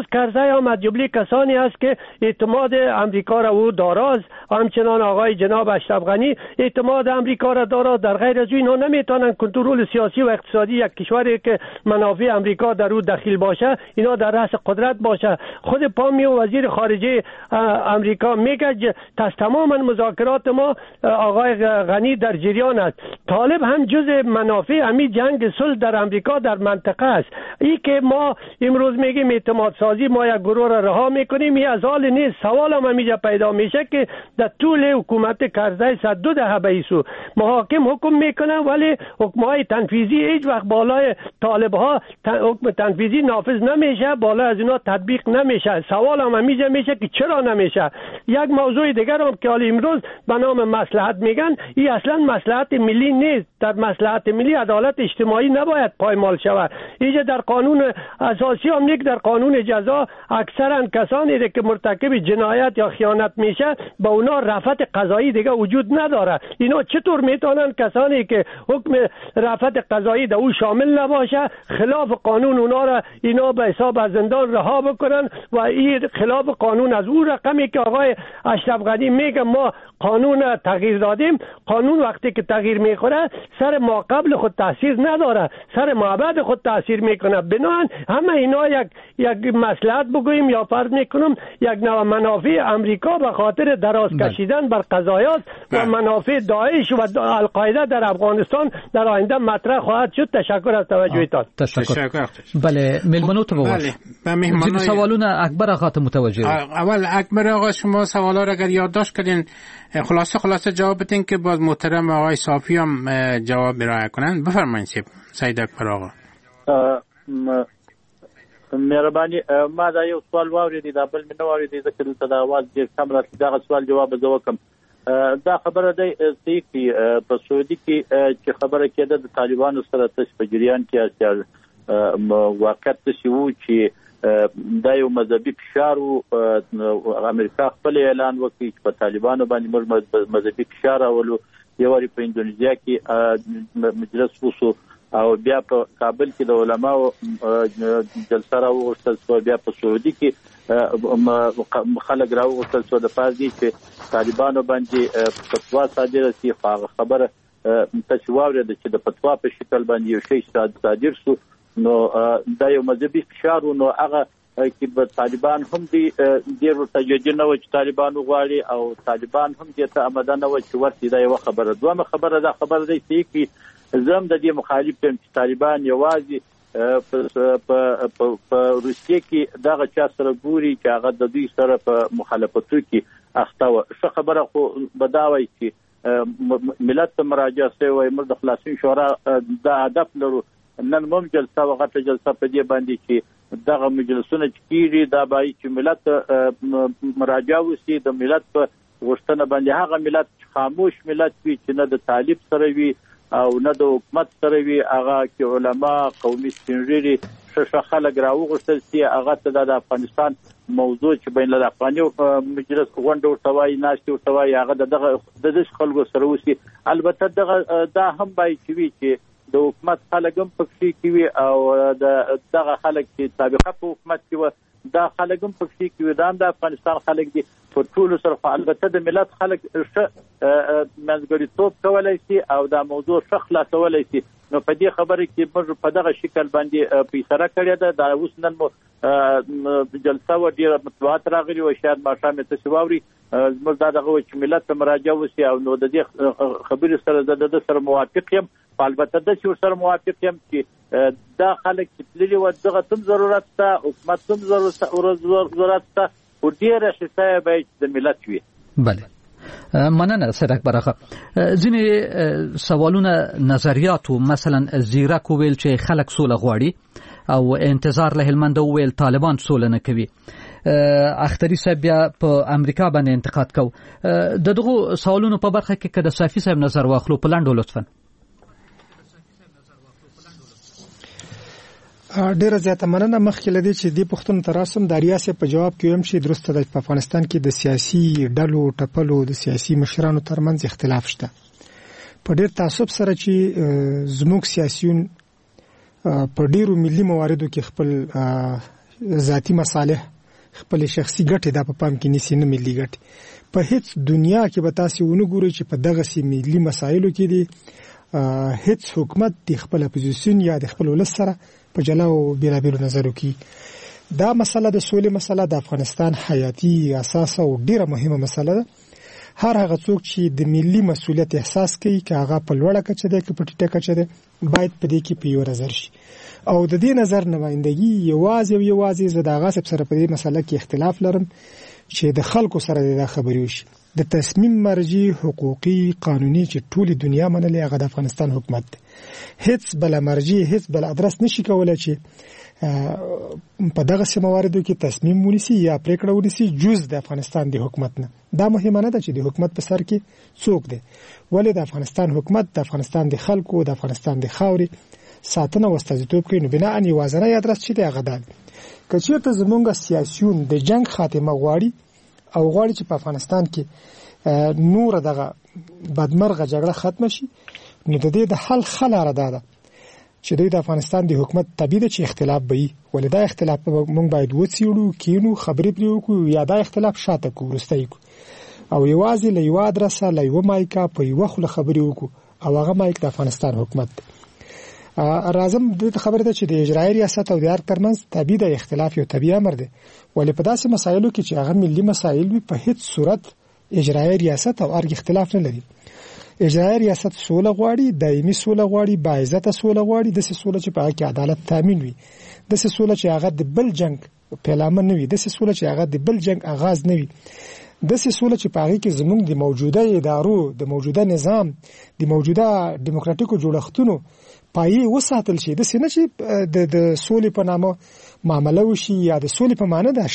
امروز کرزی هم از جمله کسانی است که اعتماد امریکا را او داراست، همچنان آقای جناب اشرف غنی اعتماد امریکا را دارد. در غیر از اینها نمیتونن کنترل سیاسی و اقتصادی یک کشوری که منافع امریکا در او دخیل باشه اینا در رأس قدرت باشه. خود پامیو وزیر خارجه امریکا میگه تماما مذاکرات ما آقای غنی در جریان است. طالب هم جزء منافع امی جنگ صلح در امریکا در منطقه است. این که ما امروز میگیم اعتماد سازی ما یک گروه را رها میکنیم این از حال نیست. سوال هم همیجا پیدا میشه که در طول حکومت کرزی 102 دهه بیسو محاکم حکم میکنن ولی حکمهای تنفیذی هیچ وقت بالای طالب ها حکم تنفیذی نافذ نمیشه، بالا از اینا تطبیق نمیشه. سوال هم همیجا میشه که چرا نمیشه. یک موضوع دیگر هم که حالا امروز به نام مصلحت میگن این اصلا مصلحت ملی نیست. در مصلحت ملی عدالت اجتماعی نباید پایمال شود. اینجا در قانون اساسی هم نیک در قانون جزا اکثرا کسانی که مرتکب جنایت یا خیانت میشه با اونا رفعت قضایی دیگه وجود نداره. اینا چطور میتونن کسانی که حکم رفعت قضایی در او شامل نباشه خلاف قانون اونا را اینا به حساب از زندان رها بکنن و این خلاف قانون از او رقمی که آقای اشرف غنی میگه ما قانون تغییر دادیم. قانون وقتی که تغییر میخوره سر ما قبل خود تاثیر نداره، سر ما بعد خود تاثیر میکنه. بنابراین همه اینا یک مصلحت بگوییم یا فرض میکنم یک نوع منافع امریکا به خاطر دراز کشیدن بر قضایات و منافع داعش و القاعده در افغانستان در آینده مطرح خواهد شد. تشکر از توجهتان. تشکر. بله ملمنو تو بگوش. بله سوالون اکبر آقا متوجه. اول اکبر آقا شما سوالا را اگر یادداشت کردین خلاصه جواب بدین که باز محترم آقای صافی هم جواب ارائه کنن. بفرمایید سید اکبر آقا. مهرباني ما دا یو سوال واورېدی دا بل مې نه واورېدی ځکه دلته د اواز ډېر کم راځي. دغه سوال جواب زه وکړم. دا خبره دی چې په سعودي کې چې خبره کېده د طالبانو سره تاسو په جریان کې واقعیت څه وو چې دا یو مذهبي فشار وو. امریکا خپل اعلان وکړي چې په طالبانو باندې موږ مذهبي فشار راولو. یو وری په اندونیزیا کې مجلس وشو او بیا په کابل کې د علماو جلسه راوغوښتل شوه. بیا په سعودي کې خلک راوغوښتل شوه د پاره دي چې طالبانو باندې فتوا صادره شي. هغه خبره تاسو واورېده چې د فتوا په شکل باندې یو شی صادر شو نو دا یو مذهبي فشار و. نو هغه کې به طالبان هم ډېر ورته جدي نه و چې طالبان وغواړي او طالبان هم دې ته آماده نه و چې ورته دا یوه خبره. دویمه خبره دا خبره دی چې زه هم د دې مخالف یم چې طالبان یوازې په روسیې کې دغه چا سره ګوري چې هغه د دوی سره په مخالفتو کې اخته وه. ښه خبره خو به دا وایي چې ملت ته مراجعه شوی وایي موږ د خلاصون شورا دا هدف لرو. نن هم جلسه و غټه جلسه په دې باندې چې دغه مجلسونه چې کېږي دا باید چې ملت مراجعه وشي د ملت په غوښتنه باندې. هغه ملت چې خاموش ملت وي چې نه د طالب سره وي او نه د حکومت سره وي هغه کې علما قومي سپینږیري ښه خلک راوغوښتل شي هغه ته د افغانستان موضوع چې بین الافغاني مجلس غونډه ورته وایي ناستې ورته وایي هغه د دغه خلکو سره وشي. البته دا هم باید چې وي چې د حکومت خلک هم پکې کې وي او دغه خلک چې سابقه په حکومت کې وه دا خلک هم پکې کې وي. دا هم د افغانستان خلک دي په ټولو سره. خو البته د ملت خلک ښه منځګړیتوب کولی شي او دا موضوع ښه خلاصولی شي. نو په دې خبره کې موږ په دغه شکل باندې فیصله کړې ده. دا اوس نن مو جلسه و ډېره مطبوعات راغلي و شاید ماښام یې تاسې واوري. زموږ دا دغه و چې ملت ته مراجعه وشي او نو د دې خبرې سره زه د سره موافق یم. البته داسې ورسره موافق یم چې دا خلک چې تللي وه دغه هم ضرورت شته حکومت هم ضرورت شته خو ډېره ښه باید د ملت وي. بله مننه سید اکبر آقا. ځینې سوالونه نظریاتو مثلا زیرک وویل چې خلک سوله غواړي او انتظار له هلمند وویل طالبان سوله نه کوي. اختری صاحب بیا په امریکا باندې انتقاد کو. د دغه سوالونو په برخه کې که د صافی صاحب نظر واخلو په لاندو لطفا. ډیره زیاته مننه. مخکې لدی چې دی پښتون تراسم د ریاست په جواب کې هم چې درسته د افغانستان کې د سیاسي ډلو ټپلو د سیاسي مشرانو ترمنځ اختلاف شته. په ډیر تعصب سره چې زموږ سیاسيون په ډیرو ملي مواردو کې خپل ذاتی مصالح خپل شخصي ګټې د په پام کې نیسي نه ملي ګټې په هیڅ دنیا کې به تاسو ونه ګورئ چې په دغه سي ملي مسایلو کې دي هیڅ حکومت د خپل اپوزیشن یا د خپل ولس سره په جلا او بیلابیلو نظرو کې دا مسله د سولې مسله د افغانستان حیاتي اساس او ډیره مهمه مسله ده. هر هغه څوک چې د ملي مسولیت احساس کوي چې هغه په لوړه کچه ده کې په ټیټه کچه ده باید په دې کې په یو نظر شي او د دې نظر نمائندګي یوازې زه د هغه سره په دې مسله کې اختلاف لرم چې د خلکو سره د خبرې وشي. د تصمیم مرجع حقوقي قانوني چې ټول دنیا منلې هغه د افغانستان حکومت دی. هیڅ بل مرجع هیڅ بل ادرس نشي کولای چې په دغه سمواردو کې تصمیم ونیسي یا پریکړه ونیسي جز د افغانستان د حکومت نه. دا مهمه نه ده چې د حکومت په سر کې څوک دی، ولې د افغانستان حکومت د افغانستان د خلکو د افغانستان د خاورې ساتنه او استازیتوب کوي. نو بنا ان یوازینی ادرس چې دی هغه ده. که چېرته زمونږ سیاسيون د جنگ خاتمه غواړي او غواړي چې په افغانستان کې نور دغه بدمرغه جګړه ختم شي، نو د دې د حل خلاره ده چې دوی د افغانستان د حکومت طبيعي ده چې اختلاف به وي، ولې دا اختلاف موږ باید وڅېړو، کینو، خبرې پرې وکړو یا دا اختلاف شاته کړو، وروسته کړو او یوازې له یوه ادرسه له یوه مایکه په یوه خوله خبرې وکړو او هغه مایک د افغانستان حکومت دی. راځم دې ته خبره ده چې د اجرایي ریاست او د ارګ ترمنځ طبيعي د اختلاف یو طبيعي امر دی، ولې په داسې مسایلو کې چې هغه ملي مسایل وي په هیڅ صورت اجرایي ریاست او ارګ اختلاف نه لري. اجرایي ریاست سوله غواړي، دایمي سوله غواړي، باعزته سوله غواړي، داسې سوله چې په هغه کې عدالت تامین وي، داسې سوله چې هغه د بل جنگ پیلامه نه وي، داسې سوله چې هغه د بل جنگ آغاز نه وي، داسې سوله چې په هغه کې زموږ د موجوده ادارو، د موجوده نظام، د موجوده دیموکراتیکو جوړښتونو پایې وساتل شي. داسې نه چې د سولې په نامه معامله وشي یا د سولې په معنی د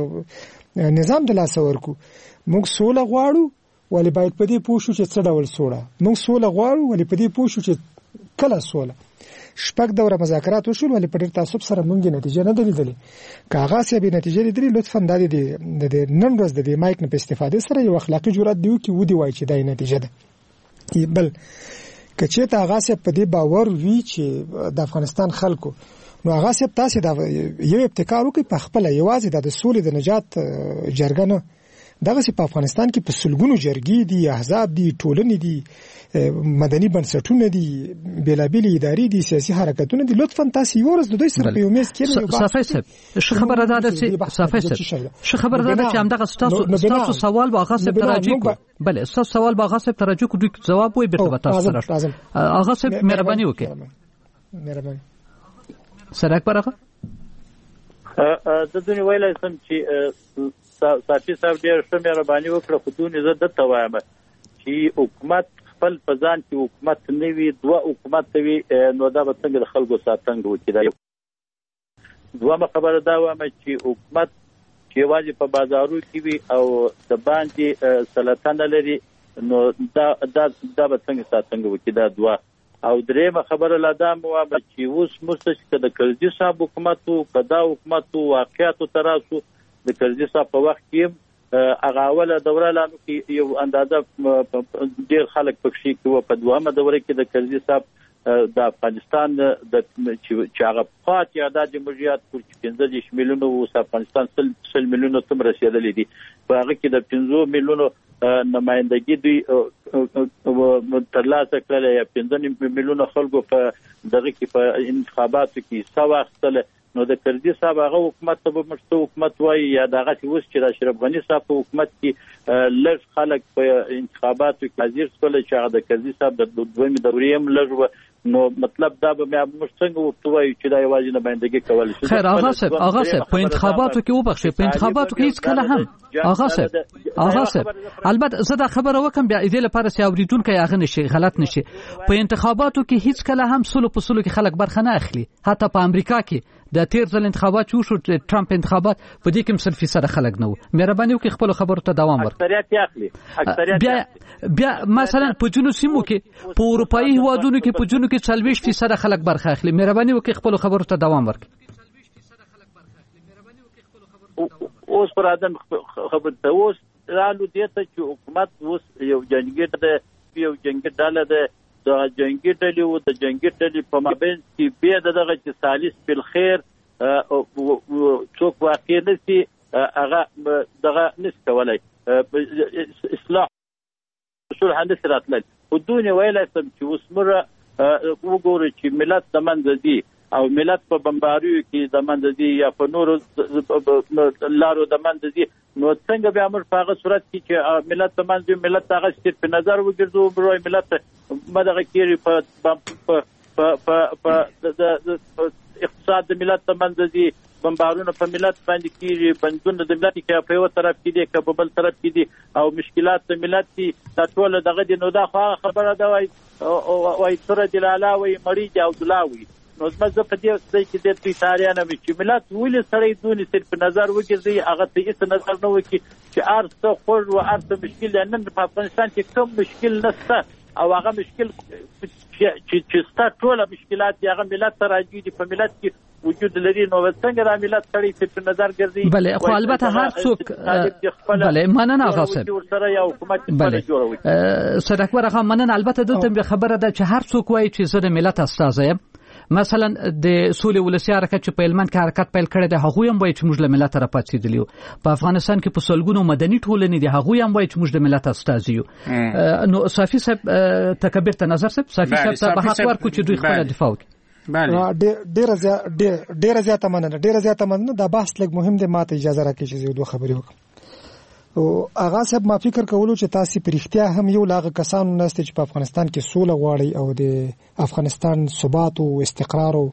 شته نظام د لاسه ورکو. موږ سوله غواړو ولې باید په دې پوه شو چې څه ډول سوله. موږ سوله غواړو ولې په دې پوه شو چې کله سوله. شپږ دوره مذاکرات وشول ولې په ډېر تعصب سره موږ نتیجه نه لیدلې. که هغه څه به نتیجه لیدلې لطفا د نن ورځ د دې مایک نه په استفاده سره یو اخلاقی جرأت دی چې ودی وای چې دا نتیجه ده. بل که چې ته هغه څه په دې باور وی چې د افغانستان خلکو نو هغه څه تاسو دا یو ابتکار وکړي په خپل یوازې د سولې د نجات جرګه نه دغه په افغانستان کې په سلګونو جرګې دي، احزاب دي، ټولنې دي، مدني بنسټونه دي، بیلابېلې ادارې دي، سیاسي حرکتونه دي. لطفا تاسو یو ورځ د دوی سره په یو میز کې صافي صاحب ش خبره ده چې صافي صاحب ش خبره ده چې همدغه تاسو سوال واغه صاحب تراجع کو بله تاسو سوال واغه صاحب تراجع کو دوی جواب وي به تاسو سره هغه صاحب مهرباني وکړئ. مهرباني سره اکبر د دنیا ویلای سم چې صافي صاحب ډېر ښه مهرباني وکړه، خو دونې زه دته وایم چې حکومت خپل په ځان کې حکومت نه وي، دوه حکومت وي، نو دا به څنګه د خلکو ساتنګ وکړي. دویمه خبره دا وایم چې حکومت چې یوازې په بازارو کې وي او د باندې سلطنه لري، نو دا به څنګه ساتنګ وکړي. دا دوه. او دریمه خبره لا دا مو وایم چې اوس مستش که د کرزي صاحب حکومت و که دا حکومت واقعیاتو ته راسو، د کرزي صاحب په وخت کې هغه اوله دوره لانو کې یو اندازه ډېر خلک پکښې کې وو. په دوهمه دوره کې د کرزي صاحب د افغانستان چې هغه پات یاداد جمهوریت پر 15 میلیونو اوس افغانستان 100 میلیونو تم رسیدلې دي. په هغه کې د 15 میلیونو نمائندګي دوی ترلاسه کړل، یا 15 میلیونو خلکو په دغه کې په انتخاباتو کې حصه واخیستله. نو د کرزي صاحب هغه حکومت ته به مشته حکومت وایي، یا دغه چې اوس چې د اشرف غني صاحب په حکومت کې لږ خلک په انتخاباتو کې حاضر شول چې هغه د کرزي صاحب د دویمې دورې هم لږ و. نو مطلب دا به موږ څنګه ورته وایو چې دا یوازې نمایندګي کول شي. خیر هغه صاحب په انتخاباتو کې وبخښئ، په انتخاباتو کې هیڅ کله هم هغه صاحب البته زه دا خبره وکم بیا دې لپاره چې اوریدونکو هغه نشي غلط نشي. په انتخاباتو کې هیڅ کله هم سلو په سلو کې خلک برخه نه اخلي. حتی په امریکا کې د تیر ځل انتخابات شو ټرمپ انتخابات په دې کې 100% خلک نه وو. مهرباني وکړئ خپل خبرو ته دوام ورکړئ. اکثریت اخلي بیا مثلا په جنوب سیمو کې په اروپאי هوادونو کې په جنوب کې 40% خلک برخه اخلي. مهرباني وکړئ خپل خبرو ته دوام ورکړئ. اوس پر ادم خبر ته اوس رالو دې ته چې حکومت اوس یو جنگي ډله ده، د جنگي ډلې او د جنگي ډلې په مابین کې به دغه چې سالس بل خیر څوک واقع نشي هغه دغه نشي کولای اصلاح صلح نشي راتللی. خو دونې ویلی سم چې اوس موږ وګورو چې ملت د منځه ځي او ملت په بمباریو کې د منځه ځي یا په نورو لارو د منځه ځي، نو څنګه بیا موږ په هغه صورت کې چې ملت د منځه ځي ملت هغه صرف په نظر وګرځو بروی ملت مدغه کېږي په اقتصاد د ملت د منځه ځي، بمبارونه په ملت باندې کېږي، بندونه د ملت کې په یو طرف کې دي که په بل طرف کې دي او مشکلات د ملت دي، دا ټول دغه دي. نو دا خو هغه خبره ده وایي سره دلاله وایي مړی دي او دلا وایي. نو زه په دې ځای کې د دوی تاریانه وي چې ملت ولې سړی دونې صرف نظر وګرځي هغه ته هېڅ نظر نه وکړي چې هر څه خوږ و هر څه مشکل دی. نن په افغانستان کې کوم مشکل نشته او هغه مشکل چې ستا ټوله مشکلات دي هغه ملت ته راځي دي، په ملت کې وجود لري. نو څنګه دا ملت سړی صرف نظر ګرځي؟ بله خو البته هر څوک بله مننه آغا صاحب ورسره یو حکومت خپله جوړوي. صدق اکبر آغا مننه. البته دلته خبره ده چې هر څوک وایي چې زه د ملت استازی یم. مثلا د سولې ولسي حرکت چې په هلمند کې حرکت پیل کړی دی هغوی هم وایي چې موږ له ملت راپاڅېدلي یو. په افغانستان کې په سلګونو مدني ټولنې دي هغوی هم وایي چې موږ د ملت استازي یو. نو صافي صاحب تکبر ته نظر صاحب صافي صاحب ته به حق ورکړو چې دوی خپله دفاع وکړي. ډېره زیاته مننه. دا بحث لږ مهم دی، ماته اجازه راکړئ چې دوه خبرې وکړم. او آغا صاحب ما فکر کولو چې تاسو په رښتیا هم یو لاغه کسانو نسته چې په افغانستان کې سوله غواړي او د افغانستان ثبات او استقرار او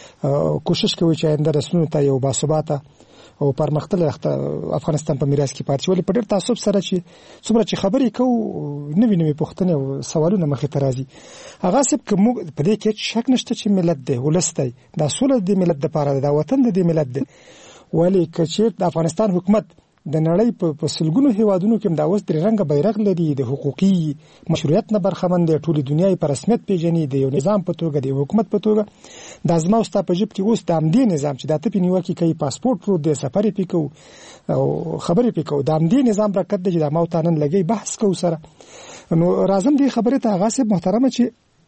کوشش کوي چې آینده رسنونو ته یو باثباته او پرمختللی افغانستان په میراث کې پاتې شي. په ډېر تعصب سره چې څومره چې خبرې کوو نوې پوښتنې او سوالونه مخې ته راځي. آغا صاحب که موږ په دې کې شک نشته چې ملت دی ولس دی، دا سوله د ملت دپاره ده، دا وطن د دې ملت دی. ولې که چېرته د افغانستان حکومت د نړۍ په سلګونو هیوادونو کې دا اوس درې رنګه بیرغ لري، د حقوقي مشروعیت نه برخمن دی، ټولې دنیا یې په رسمیت پیژني، د یو نظام په توګه د حکومت په توګه. دا زما او ستا په جیب کې اوس د همدې نظام چې دا ته پې نیوکې کوي، پاسپورټ پروت دی، سفر یې پې کوو او خبرې پې کوو، د همدې نظام برکت دی چې دا ما او تا نن لګوي بحث کوو سره. نو راځم دې خبرې ته آغا صاحب محترمه چې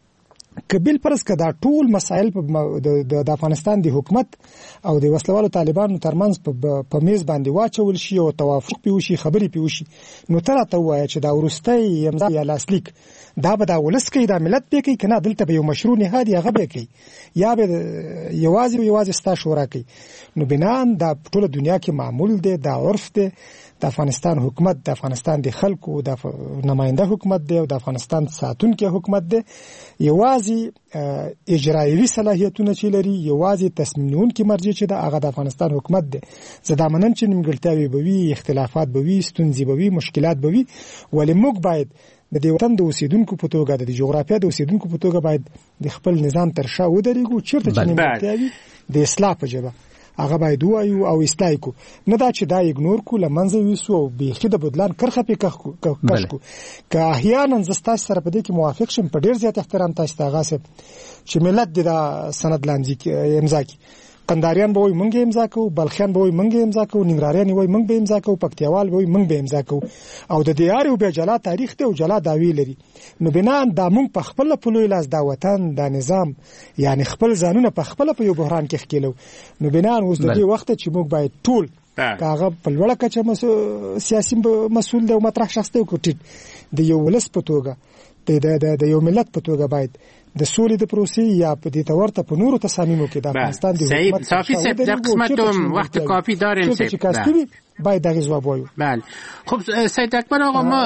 که بل فرض که دا ټول مسایل د افغانستان د حکومت او د وسلوالو طالبانو ترمنځ په میز باندې واچول شي او توافق پې وشي، خبرې پې وشي، نو ته راته ووایه چې دا وروستی امضا یا لاسلیک دا به دا ولس کوي، دا ملت پې کوي، که نه دلته به یو مشروع نهاد هغه به کوي یا به یوازې ستا شورا کوي. نو بنان دا ټوله دنیا کې معمول دی، دا عرف دی. د افغانستان حکومت د افغانستان د خلکو د نماینده حکومت دی او د افغانستان ساتونکی حکومت دی. یوازې اجرایوي صلاحیتونه چې لري، یوازې تصمیم نیونکي مرجع چې ده هغه د افغانستان حکومت دی. زه دا منم چې نیمګړتیاوې به وي، اختلافات به وي، ستونزې به وي، مشکلات به وي، ولې موږ باید د دې وطن د اوسیدونکو په توګه د جغرافیه د اوسیدونکو په توګه باید د خپل نظام تر شا ودرېږو. چېرته چې نیمګړتیاوې د اصلاح په ژبه هغه باید ووایو او اصلاح کو، نه دا چې دا ایګنور کو، له منځه یوسو او بیخي د بدلان کرښه پې کش کو. که احیانا زه ستاسو سره په دې کې موافق شم، په ډېر زیات احترام تاسو ته آغا صاحب چې ملت دې دا سند امضا کړي. قنداریان به وایي موږ امضا کوو، بلخیان به وایي موږ امضا کوو، ننګرهاریان وایي موږ به امضا کوو، پکتیاوال به وایي موږ به امضا کوو. او د دې هر یو بیا جلا تاریخ دی او جلا دعوې لري. نو بنان دا موږ په خپله په لوی لاس دا وطن دا نظام یعنی خپل ځانونه په خپله په یو بحران کې ښکېلو. نو بنان اوس د دې وخت چې موږ باید ټول که هغه په لوړه کچه سیاسي مسؤل دی او مطرح شخص دی او ټیټ د یو ولس په توګه د یو ملت په توګه باید د سولې د پروسې یا په دې تورته په نورو تصامیمو کې د افغانستان د حکومت صافي صاحب در قسمت وقت کافی داریم باید دغه جواب وایو. بله خب سید اکبر آقا ما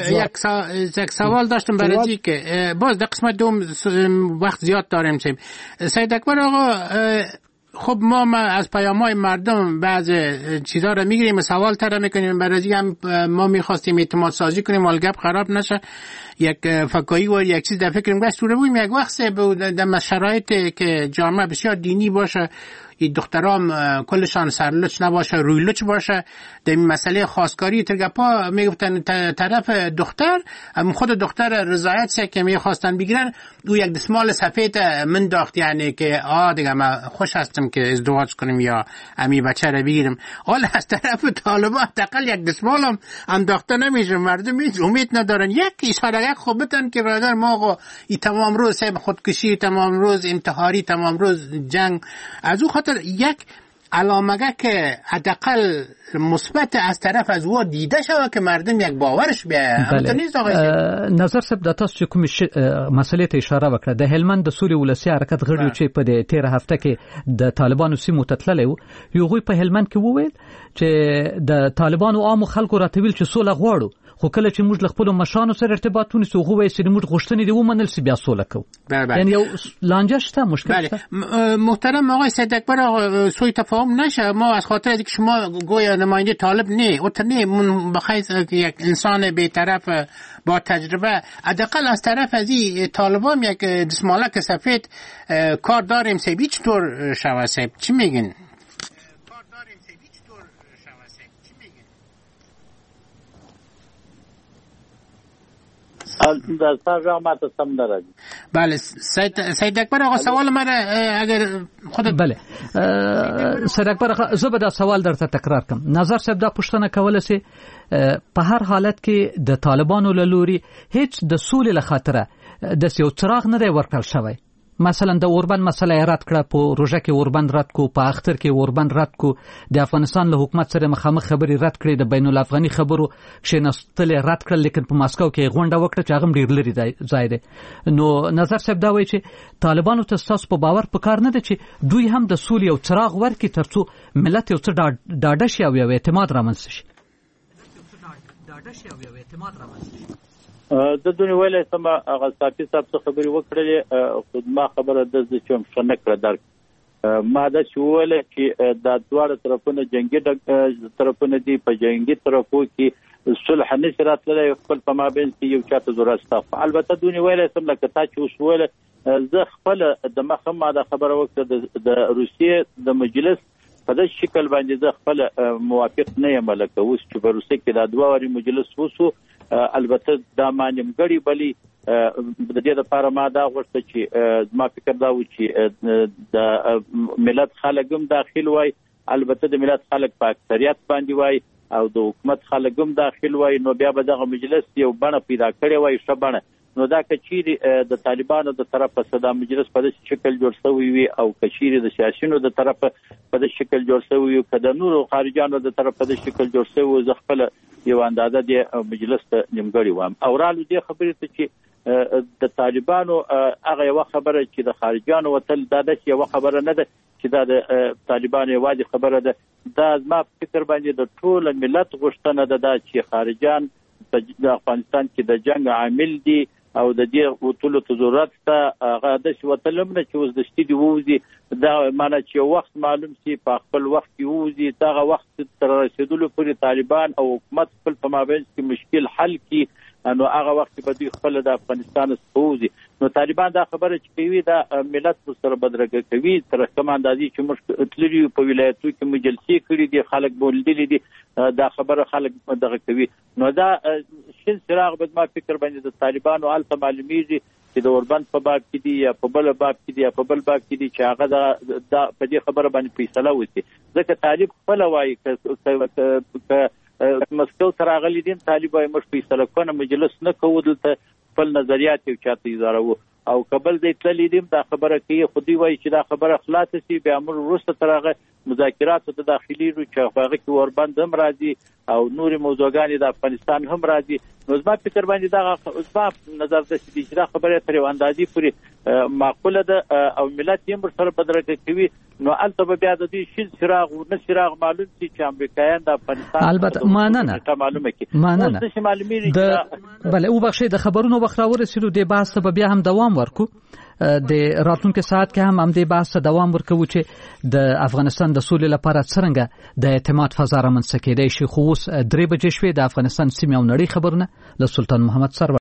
یک سوال داشتم برای که باز در قسمت دوم وقت زیاد داریم. سید اکبر آقا خب ما از پیام‌های مردم بعض چیزا رو میگیریم، سوال طرح میکنیم، برای هم ما میخواستیم اعتماد سازی کنیم، ولی گپ خراب نشه، یک فکایی و یک چیز در فکرم گشت تو رو بودیم. یک وقت در شرایطی که جامعه بسیار دینی باشه، این دخترام کلشان سرلوچ نباشه، رویلوچ باشه، در این مسئله خواستگاری ترگپا میگفتن طرف دختر خود دختر رضایت سه که میخواستن بگیرن، او یک دستمال سفید من داخت، یعنی که دیگه من خوش هستم که ازدواج کنیم یا امی بچه رو بگیرم. حالا از طرف طالبان تقل یک دستمال هم انداخته نمیشه، مردم امید ندارن. یک اشاره یک خوبتن که برادر ما ای تمام روز خودکشی، تمام روز انتحاری، تمام روز جنگ، از او خاطر یک علامه که حداقل مثبت از طرف از او دیده شود که مردم یک باورش بیاید. نظر صاحب د تاسو چې کوم مسلې ته اشاره وکړه د هلمند د سوري ولسی حرکت غړي چې په دې 13 هفته کې د طالبانو سیمو تتللی وو یو غوي په هلمند کې وویل چې د طالبانو عام خلکو راتویل چې سوله غواړو خو کله چې موږ له خپل مشانو سره ارتباط ونیسو هغه وایي چې موږ غوښتنې دي ومنل سي بیا سوله کوو. یعنی یو لانجه شته، مشکل شته. محترم آقای سید اکبر، سوء تفاهم نشه. ما از خاطر اینکه شما گویا نماینده طالب نه اوتنی من بخیز یک انسان بی‌طرف با تجربه حداقل از طرف از این طالبان یک دسمالک سفید کار داریم سبی چطور شوه سب چی میگین؟ بله سید اکبر آقا سوال من اگر خود بله سید اکبر آقا زه به دا سوال درته تکرار کم. نظر صاحب دا پوښتنه کوله سي په هر حالت کې د طالبانو له لوري هیڅ د سولې له خاطره د یو څراغ نه دی ورکړل شوی. مثلا د اوربند مسله رد کړه، په روژه کې اوربند رد کو، په اختر کې اوربند رد کو، د افغانستان له حکومت سره مخامخ خبرې رد کړې، د بین الافغاني خبرو کښېنستل رد کړل، لیکن په ماسکو کې غونډه وکړه چې هغه ډیر لري ځای دی. نو نظر صاحب دا وایي چې طالبانو ته ستاسو په باور په کار نه ده چې دوی هم د سولې یو څراغ ورکړي ترڅو ملت یو څه ډاډه شي او یو اعتماد رامنځته شي. د دونی ویلې سم هغه صافي صاحب څخه خبري وکړلې خود ما خبره د چې شنه کړ درک ما دا شوول چې د دواړو طرفونو جنگي طرفونه دي، په جنگي طرفو کې صلح نشرات لري خپل په مابین کې یو چاته ضرورت شته. البته دونی ویلې سم لکه تا چې وسول زه خپل د مخه ما دا خبره وکړه د روسیې د مجلس په دې شکل باندې زه خپل موافق نه یم، لکه اوس چې په روسیې کې د دوه مجلس وسو البته دا مانیمګړی بلی د دې لپاره ما دا غوښته چې ما فکر دا و چې د ملت خلک هم داخل وای، البته د ملت خلک په اکثریت باندې وای او د حکومت خلک هم داخل وای، نو بیا به دغه مجلس یو بڼه پیدا کړي وای ښه بڼه. نو دا کچيري د طالبانو د طرفه صدا مجلس په دې شکل جوړ شوی وي او کچيري د سیاسيونو د طرفه په دې شکل جوړ شوی وي، کله نورو خارجانو د طرفه په دې شکل جوړ شوی زه خپل یو اندازه د مجلس ته نیمګړی وام. او رالو دې خبرې ته چې د طالبانو هغه یو خبره چې د خارجانو وتل دا د یو خبره نه ده چې دا د طالبانو یوازې خبره ده، دا ما فکر باندې د ټول ملت غوښتنه ده چې خارجان د افغانستان کې د جنگ عامل دي او د دې وټولو ته ضرورت ته هغه د وتلم نه چې اوس د شتي دی ووزي، دا معنی چې وخت معلوم سي په خپل وخت کې ووزي، دا وخت تر رسیدلو پورې طالبان او حکومت خپل په مابین کې مشکل حل کی، نو هغه وخت په دوی خپل د افغانستان سپوزي. نو طالبان دا خبره چې کوي دا ملت سره بدرګه کوي تر کوم اندازې چې موږ تللی په ولایتو کې مجلسې کړې دي، خلک بولدلې دي، دا خبره خلک دغه کوي. نو دا شین څراغ به ما فکر باندې د طالبانو الته معلومیږي چې د اوربند په باب کې دي یا په بل باب کې دي یا په بل باب کې دي چې هغه دا په دې خبره باندې فیصله وکړي. ځکه طالب خپل وایي ک مسکو تر غلي دین طالبای مش فیصله کنه مجلس نه کوو دلته خپل نظریات یو چاته اداره او قبل دې تللی دیم دا خبره کوي خودي وایي چې دا خبره خلاص شي به امر روسته ترغه مذاکرات ته داخلي رو چې هغه کې اوربند هم راځي او نور موضوعګان د افغانستان هم راځي. نو زما فکر باندې دا اسباب نظر د چې دا خبره تر اندازې پورې معقوله ده او ملت یې سره بدرګه کوي. نو البته بیا د دې شین چراغ او نه چراغ معلوم شي چې امریکایان د افغانستان البته ماننه معلومه کی ماننه بله او بخښي د خبرونو وخت ورسېدو د بحث په بیا هم دوام ورکو د راتلونکو ساعت کې هم د بحث دوام ورکو چې د افغانستان د سولې لپاره څنګه د اعتماد فضا رامنځته کېدای شي. خو اوس 3 بجې شوې د افغانستان سیمه او نړۍ خبرونه له سلطان محمد سر